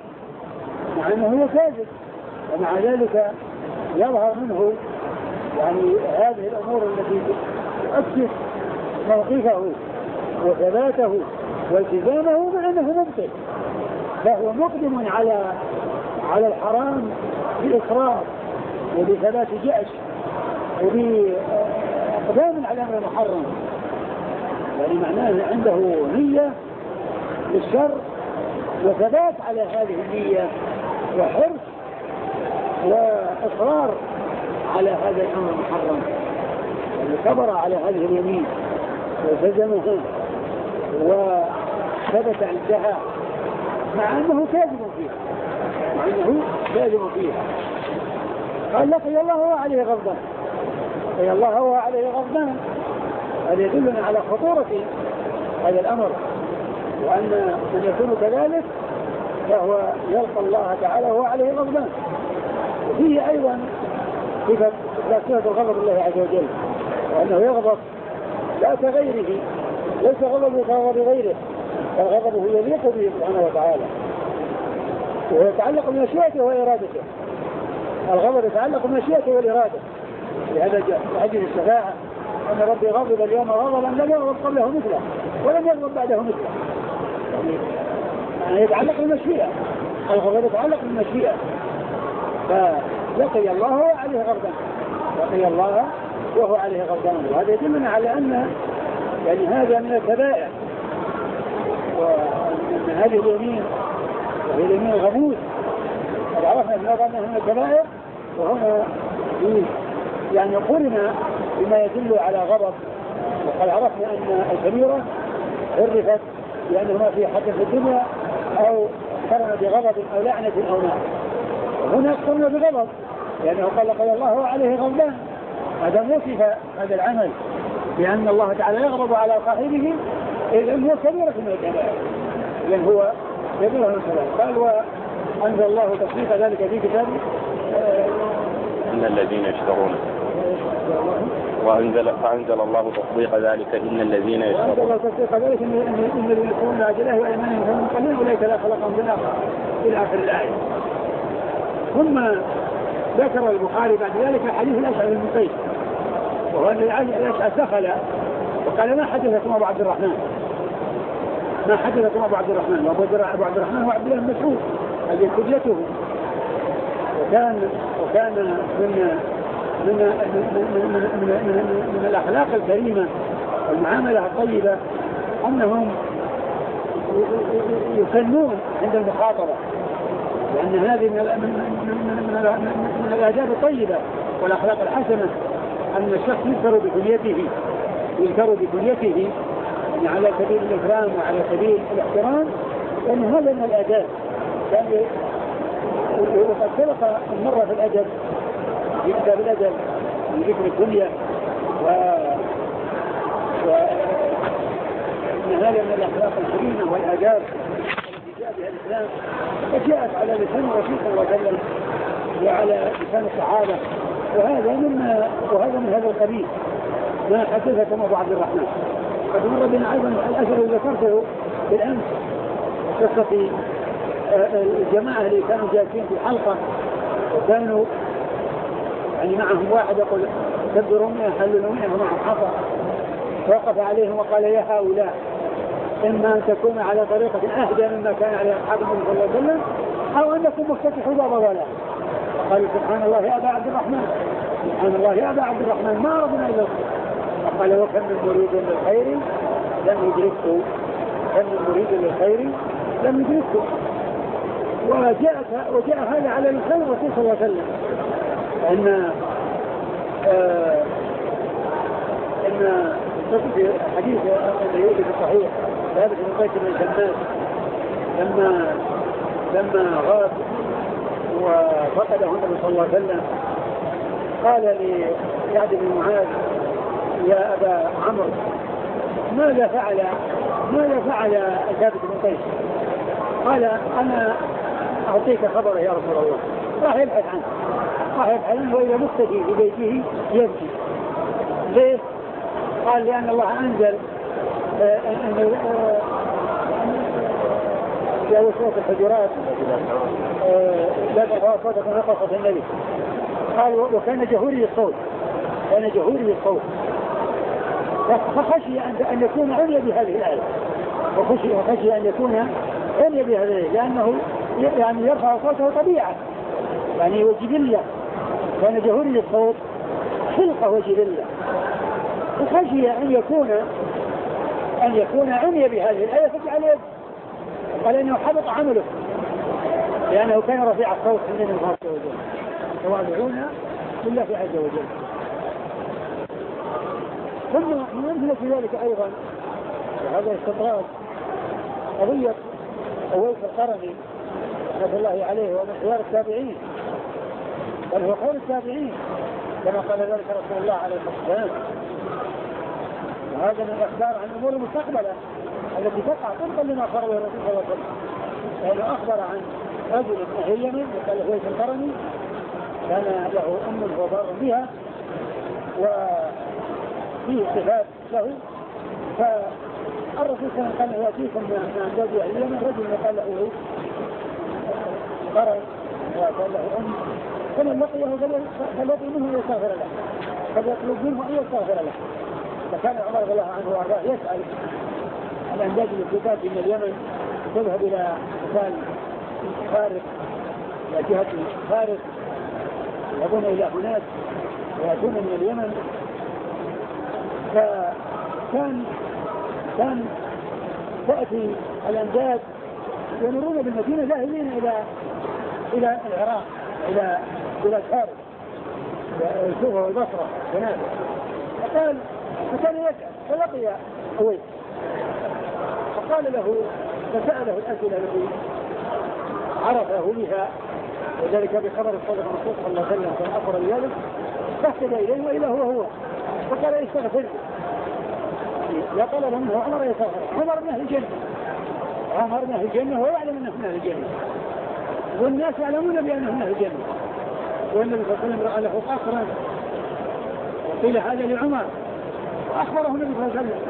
كاذب ومع ذلك يظهر منه يعني هذه الأمور التي تؤكد موقفه وثباته والتزامه مع أنه مبطل. فهو مقدم على الحرام بإصرار وبثبات جأش وبإقدام على أمر محرم يعني معناه عنده نية للشر وثبات على هذه النية وحرص وإصرار على هذا الأمر المحرم يعني صبر على هذه اليمين وتزمها وثبت عندها مع أنه كاذب فيها قال لقي الله وهو عليه غضبان، لقي الله وهو عليه غضبان. هذا يدلنا على خطورة هذا الأمر وأن من يكون كذلك فهو يلقى الله تعالى وهو عليه غضبان. وفيه أيضا صفة غضب الله عز وجل وأنه يغضب لا كغيره، ليس غضبه كغضب غيره بل غضبه يليق به سبحانه وتعالى وهو يتعلق بمشيئته وإرادته. الغضب يتعلق بمشيئته والإرادة. لهذا جاء في حديث الشفاعة أن ربي غضب اليوم غضبا لم يغضب قبله مثله ولم يغضب بعده مثله. يعني يتعلق بالمشيئة، الغضب يتعلق بالمشيئة. فلقي الله وهو عليه غضبان، لقي الله وهو عليه غضبان. وهذا يدلنا على أن يعني هذا من الكبائر وأن هذه اليمين وهي اليمين الغموس قد عرفنا أنها من الكبائر وهنا يعني قرنا بما يدل على غضب. وقد عرفنا أن الكبيرة عرفت لأنه في حد في الدنيا أو قرن بغضب أو لعنة أو نار. وهنا قرنا بغضب لأنه قال لقي الله عليه غضبان. هذا وصف هذا العمل بأن الله تعالى يغضب على صاحبه إذن هو كبيرة من الكبائر، لأن هو كبيرة من الكبائر. قال وأنزل الله تصديق ذلك في كتابه إن الذين يشترون فأنزل الله تصديق ذلك إن الذين يشترون. وأنزل الله تصديق ذلك إن الذين يشترون عجله وأيمانهم هم قليل أولئك لا خلقهم في الآخرة إلى آخر الآية. ثم ذكر البخاري بعد ذلك حديث الأشعث بن قيس، وهو أن الأشعث دخل وقال ما حدثكم أبو عبد الرحمن، ما حدثكم أبو عبد الرحمن. وأبو عبد الرحمن هو عبد الله بن مسعود هذه كليته، وكان من الأخلاق الكريمة والمعاملة الطيبة أنهم يسنون عند المخاطبة، لأن هذه من الآداب الطيبة والأخلاق الحسنة أن الشخص يذكر بكنيته يعني على سبيل الإكرام وعلى سبيل الاحترام، لأن هذا من الآداب. وقد سبق المرة في الأدب في كتاب الأدب من ذكر الكنية وأن هذا من الأخلاق الكريمة والآداب التي جاء بها الإسلام، وجاءت على لسان الرسول صلى الله عليه وسلم وعلى لسان الصحابة، وهذا من هذا القبيل ما حدثكم أبو عبد الرحمن. قد مر بنا أيضا الأثر الذي ذكرته بالأمس قصة الجماعة اللي كانوا جالسين في حلقة وكانوا يعني معهم واحد يقول كبروا 100 حللوا 100 ومعهم حصى، وقف عليهم وقال يا هؤلاء إما أن تكون على طريقة أهدى مما كان عليه أصحاب النبي صلى الله عليه وسلم أو أنكم مفتتحوا باب ضلال. قالوا سبحان الله يا أبا عبد الرحمن، سبحان الله يا أبا عبد الرحمن ما أردنا إلا الخير. فقال وكم من مريد للخير لم يدركه، كم من مريد للخير لم يدركه. وجاء هذا على لسان الرسول صلى الله عليه وسلم ان في حديث الذي في الصحيح ثابت بن قيس بن شماس لما غاب وفقده النبي صلى الله عليه وسلم قال لسعد بن معاذ يا أبا عمرو ماذا فعل ثابت بن قيس؟ قال أنا أعطيك خبره يا رسول الله. راح يبحث عنه وإذا مختفي في بيته يبكي. ليه؟ قال لأن الله أنزل جاءوا صوت الحجرات لا ترفعوا صوتكم فوق صوت النبي. قال وكان جهوري الصوت، فخشي أن يكون عمي بهذه الآية، وخشي أن يكون عمي بهذه الآية لأنه يعني يرفع صوته طبيعة يعني وجبلة، كان جهوري الصوت خلقة وجبلة، وخشي أن يكون عمي بهذه الآية فجعل يد، قال إنه حبط عمله لأنه كان رفيع الصوت من الله عز وجل تواضعون لله عز وجل. ثم من أمثلة ذلك أيضا وهذا استطراد قضية أويس القرني رضي الله عليه ومن خيار التابعين، بل هو خير التابعين كما قال ذلك رسول الله عليه الصلاة والسلام. وهذا من الأخبار عن الأمور المستقبلة التي تقع طبقا لما قاله الرسول صلى الله عليه وسلم، لأنه أخبر عن رجل من أهل اليمن يقال أويس القرني كان له أم وبار بها وفيه صفات له، فالرسول صلى الله عليه وسلم يأتيكم من أمجاد أهل اليمن رجل يقال له أويس قرن وقال له أم، فمن لقيه فليطلب منه أن يستغفر له، فليطلب منه أن يستغفر له. فكان عمر رضي الله عنه وارضاه يسأل الأمجاد الكتاب من اليمن تذهب إلى مكان خارق إلى جهة خارق يذهبون إلى هناك ويأتون من اليمن. فكان تأتي الأمجاد يمرون بالمدينة ذاهبين إلى العراق إلى الخارج الكوفة والبصرة هناك. فكان يسأل فلقي أويس فقال له فسأله الأسئلة التي عرفه بها وذلك بخبر الصادق الرسول صلى الله عليه وسلم كان أخبر بذلك فاحتدى إليه وإلى هو فقال استغفر لا طلب منه عمر يستغفر. عمر من أهل الجنة، عمر من أهل الجنة وهو يعلم أنه من أهل الجنة والناس يعلمون بأنه من أهل الجنة، والنبي صلى الله عليه وسلم رأى له قصرا، وقيل هذا لعمر وأخبره النبي صلى الله عليه وسلم.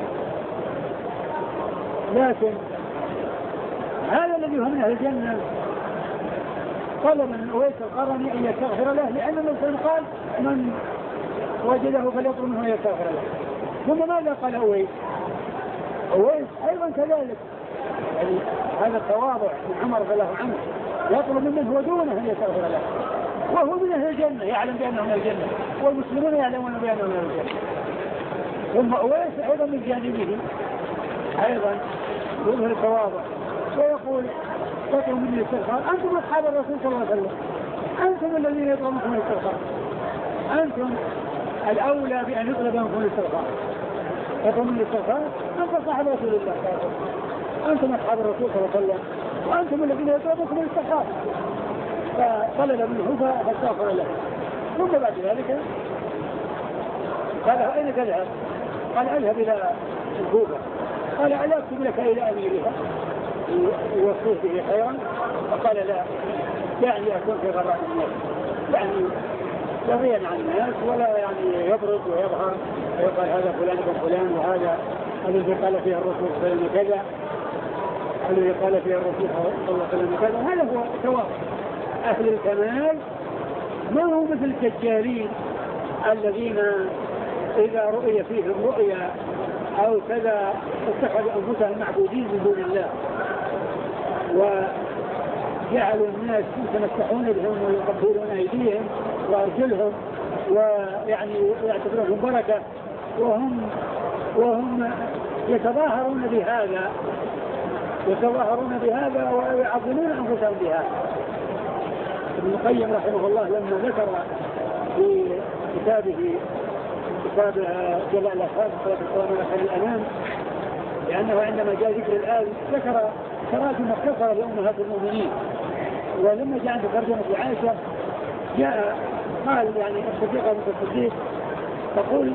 لكن هذا الذي هو من أهل الجنة طلب من أويس القرني أن يستغفر له، لأن النبي قال من وجده فليطلب منه أن يستغفر له. ثم ماذا قال أويس؟ أويس أيضا كذلك، يعني هذا التواضع من عمر رضي الله عنه، يطلب منه ودونه أن يستغفر له، وهو من أهل الجنة، يعلم بأنه من الجنة، والمسلمون يعلمون بأنه من الجنة. ثم أويس أيضا من جانبه أيضا يظهر التواضع ويقول تطلب مني الاستغفار، أنتم أصحاب الرسول صلى الله عليه وسلم، أنتم الذين يطلبون الاستغفار، أنتم الأولى بأن يطلب منكم الاستغفار. يطلب مني الاستغفار، أنت صاحب رسول الله، أنتم أصحاب الرسول صلى الله عليه وسلم، وأنتم الذين يطلبون الاستغفار. فطلب منه فاستغفر له. ثم بعد ذلك قال أين تذهب؟ قال أذهب إلى الكوفة. قال ألا أكتب لك إلى أميرها يوصيه به خيرا؟ فقال لا، يعني أكون في غراء الناس، يعني يضيع عن الناس ولا يعني يبرز ويظهر ويقال هذا فلان بن فلان، وهذا الذي قال فيه الرسول صلى الله عليه وسلم كذا، الذي قال فيه الرسول صلى الله عليه وسلم كذا. هذا هو التواضع. أهل الكمال ما هم مثل الدجالين الذين إذا رؤي فيهم رؤيا أو كذا اتخذوا أنفسهم معبودين من دون الله، وجعلوا الناس يتمسحون بهم ويقبلون أيديهم وأرجلهم ويعني يعتبرونهم بركة، وهم يتظاهرون بهذا ويعظمون أنفسهم بهذا. ابن القيم رحمه الله لما ذكر في كتابه كتاب جلاء الأفهام صلاة القرآن على الأنام، لأنه عندما جاء ذكر الآن ذكر تراجم مختصرة لأمهات المؤمنين، ولما جاء عند ترجمة عائشة جاء قال يعني الصديقة بنت الصديق تقول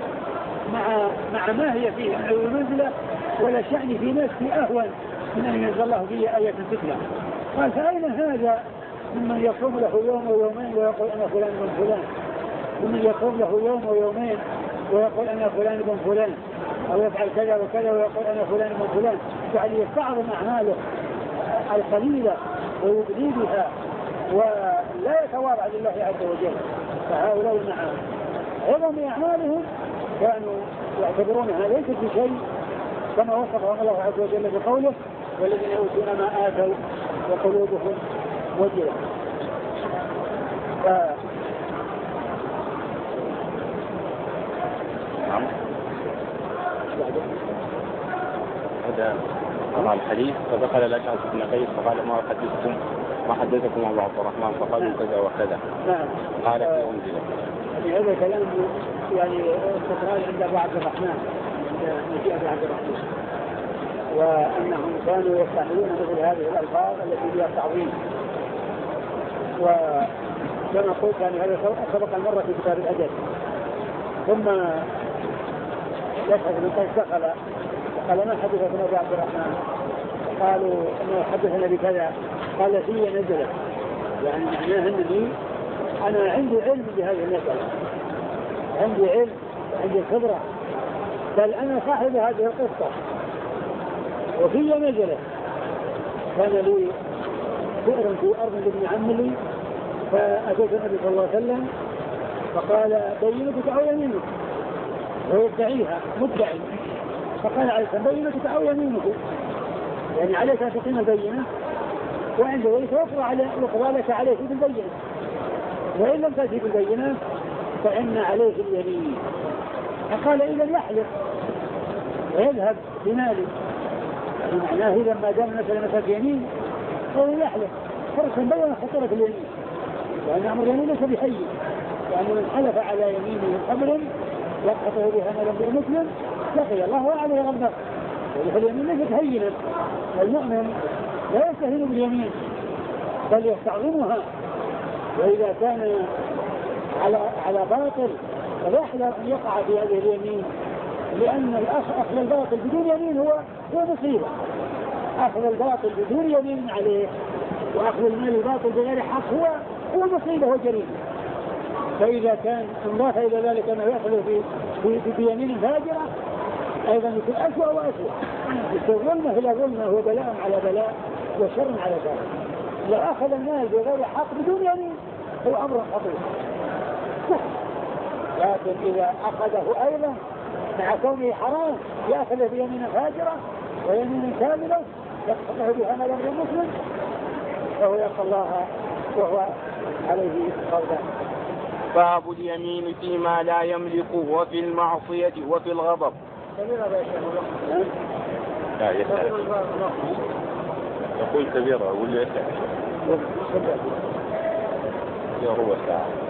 مع ما هي فيه من المنزلة ولا شأن في نفسي أهون من أن ينزل الله به آية تتلى. قال فأين هذا ممن يصوم له يوم ويومين ويقول أنا فلان بن فلان، ومن يصوم له يوم ويومين ويقول أنا فلان بن فلان، أو يفعل كذا وكذا ويقول أنا فلان بن فلان، يعني يستعظم أعماله القليلة ويبدي بها ولا يتواضع لله عز وجل. فهؤلاء مع عظم أعمالهم كانوا يعتبرونها ليست بشيء، كما وصفهم الله عز وجل بقوله والذين يؤتون ما آتوا وقلوبهم وجلة. هذا أمام الحديث فدخل الأشعث بن قيس فقال ما حدثكم أبو عبد الرحمن؟ فقالوا كذا وكذا. قال في أنزل. هذا كلام يعني استقرار عند أبو عبد الرحمن، عند نجي أبو عبد الرحمن، وأنهم كانوا يستعملون مثل هذه الألفاظ التي فيها التعظيم. وكما قلت يعني هذا سبق المرة في كتاب الأدب. ثم يشهد من قيس دخل قال ما حدثكم أبو عبد الرحمن؟ قالوا انه حدثنا بكذا. قال في نزلت، يعني معناه انني انا عندي علم بهذه المسألة، عندي علم، عندي خبرة، بل انا صاحب هذه القصة وفي نزلت. كان لي بئر في ارض لابن عم لي، فاتيت النبي صلى الله عليه وسلم فقال بينتك او يمينك، ويدعيها مدعي. فقال عليه السلام بينتك او يمينك، يعني عليك ان تقيم البينة، وعند ذلك يقضى لك عليك بالبينة، وإن لم تأتي بالبينة فإن عليه اليمين. فقال إذا يحلف ويذهب بماله، يعني معناه إذا ما دام مثلا يمين فهو يحلف فرصا بين خطورة اليمين، لأن أمر اليمين ليس بحي، يعني من حلف على يمينه قبل يقطعه بها مالا بالمسلم لقي الله وعليه غضبه. واليمين ليست هينة، والمؤمن لا يستهين باليمين بل يستعظمها، وإذا كان على باطل فيحذر أن يقع في هذه اليمين، لأن أخذ الباطل بدون يمين هو مصيبة. أخذ الباطل بدون يمين عليه وأخذ المال الباطل بغير حق هو مصيبة وجريمة. فإذا كان انضاف إلى ذلك أنه يأخذ بيمين فاجرة أيضا يكون أسوأ وأسوأ. الظلمة إلى ظلمة وبلاء على بلاء وشر على شر. لو أخذ المال بغير حق بدون يمين هو أمر خطير. لكن إذا أخذه أيضا مع كونه حرام يأخذ بيمين فاجرة ويمين كاملة يقصده بها مال المسلم فهو يلقى الله وهو عليه قولا. باب اليمين فيما لا يملك وفي المعصية وفي الغضب. لا يسأل يقول كبيرة يقول يسأل يا ربع ساعة.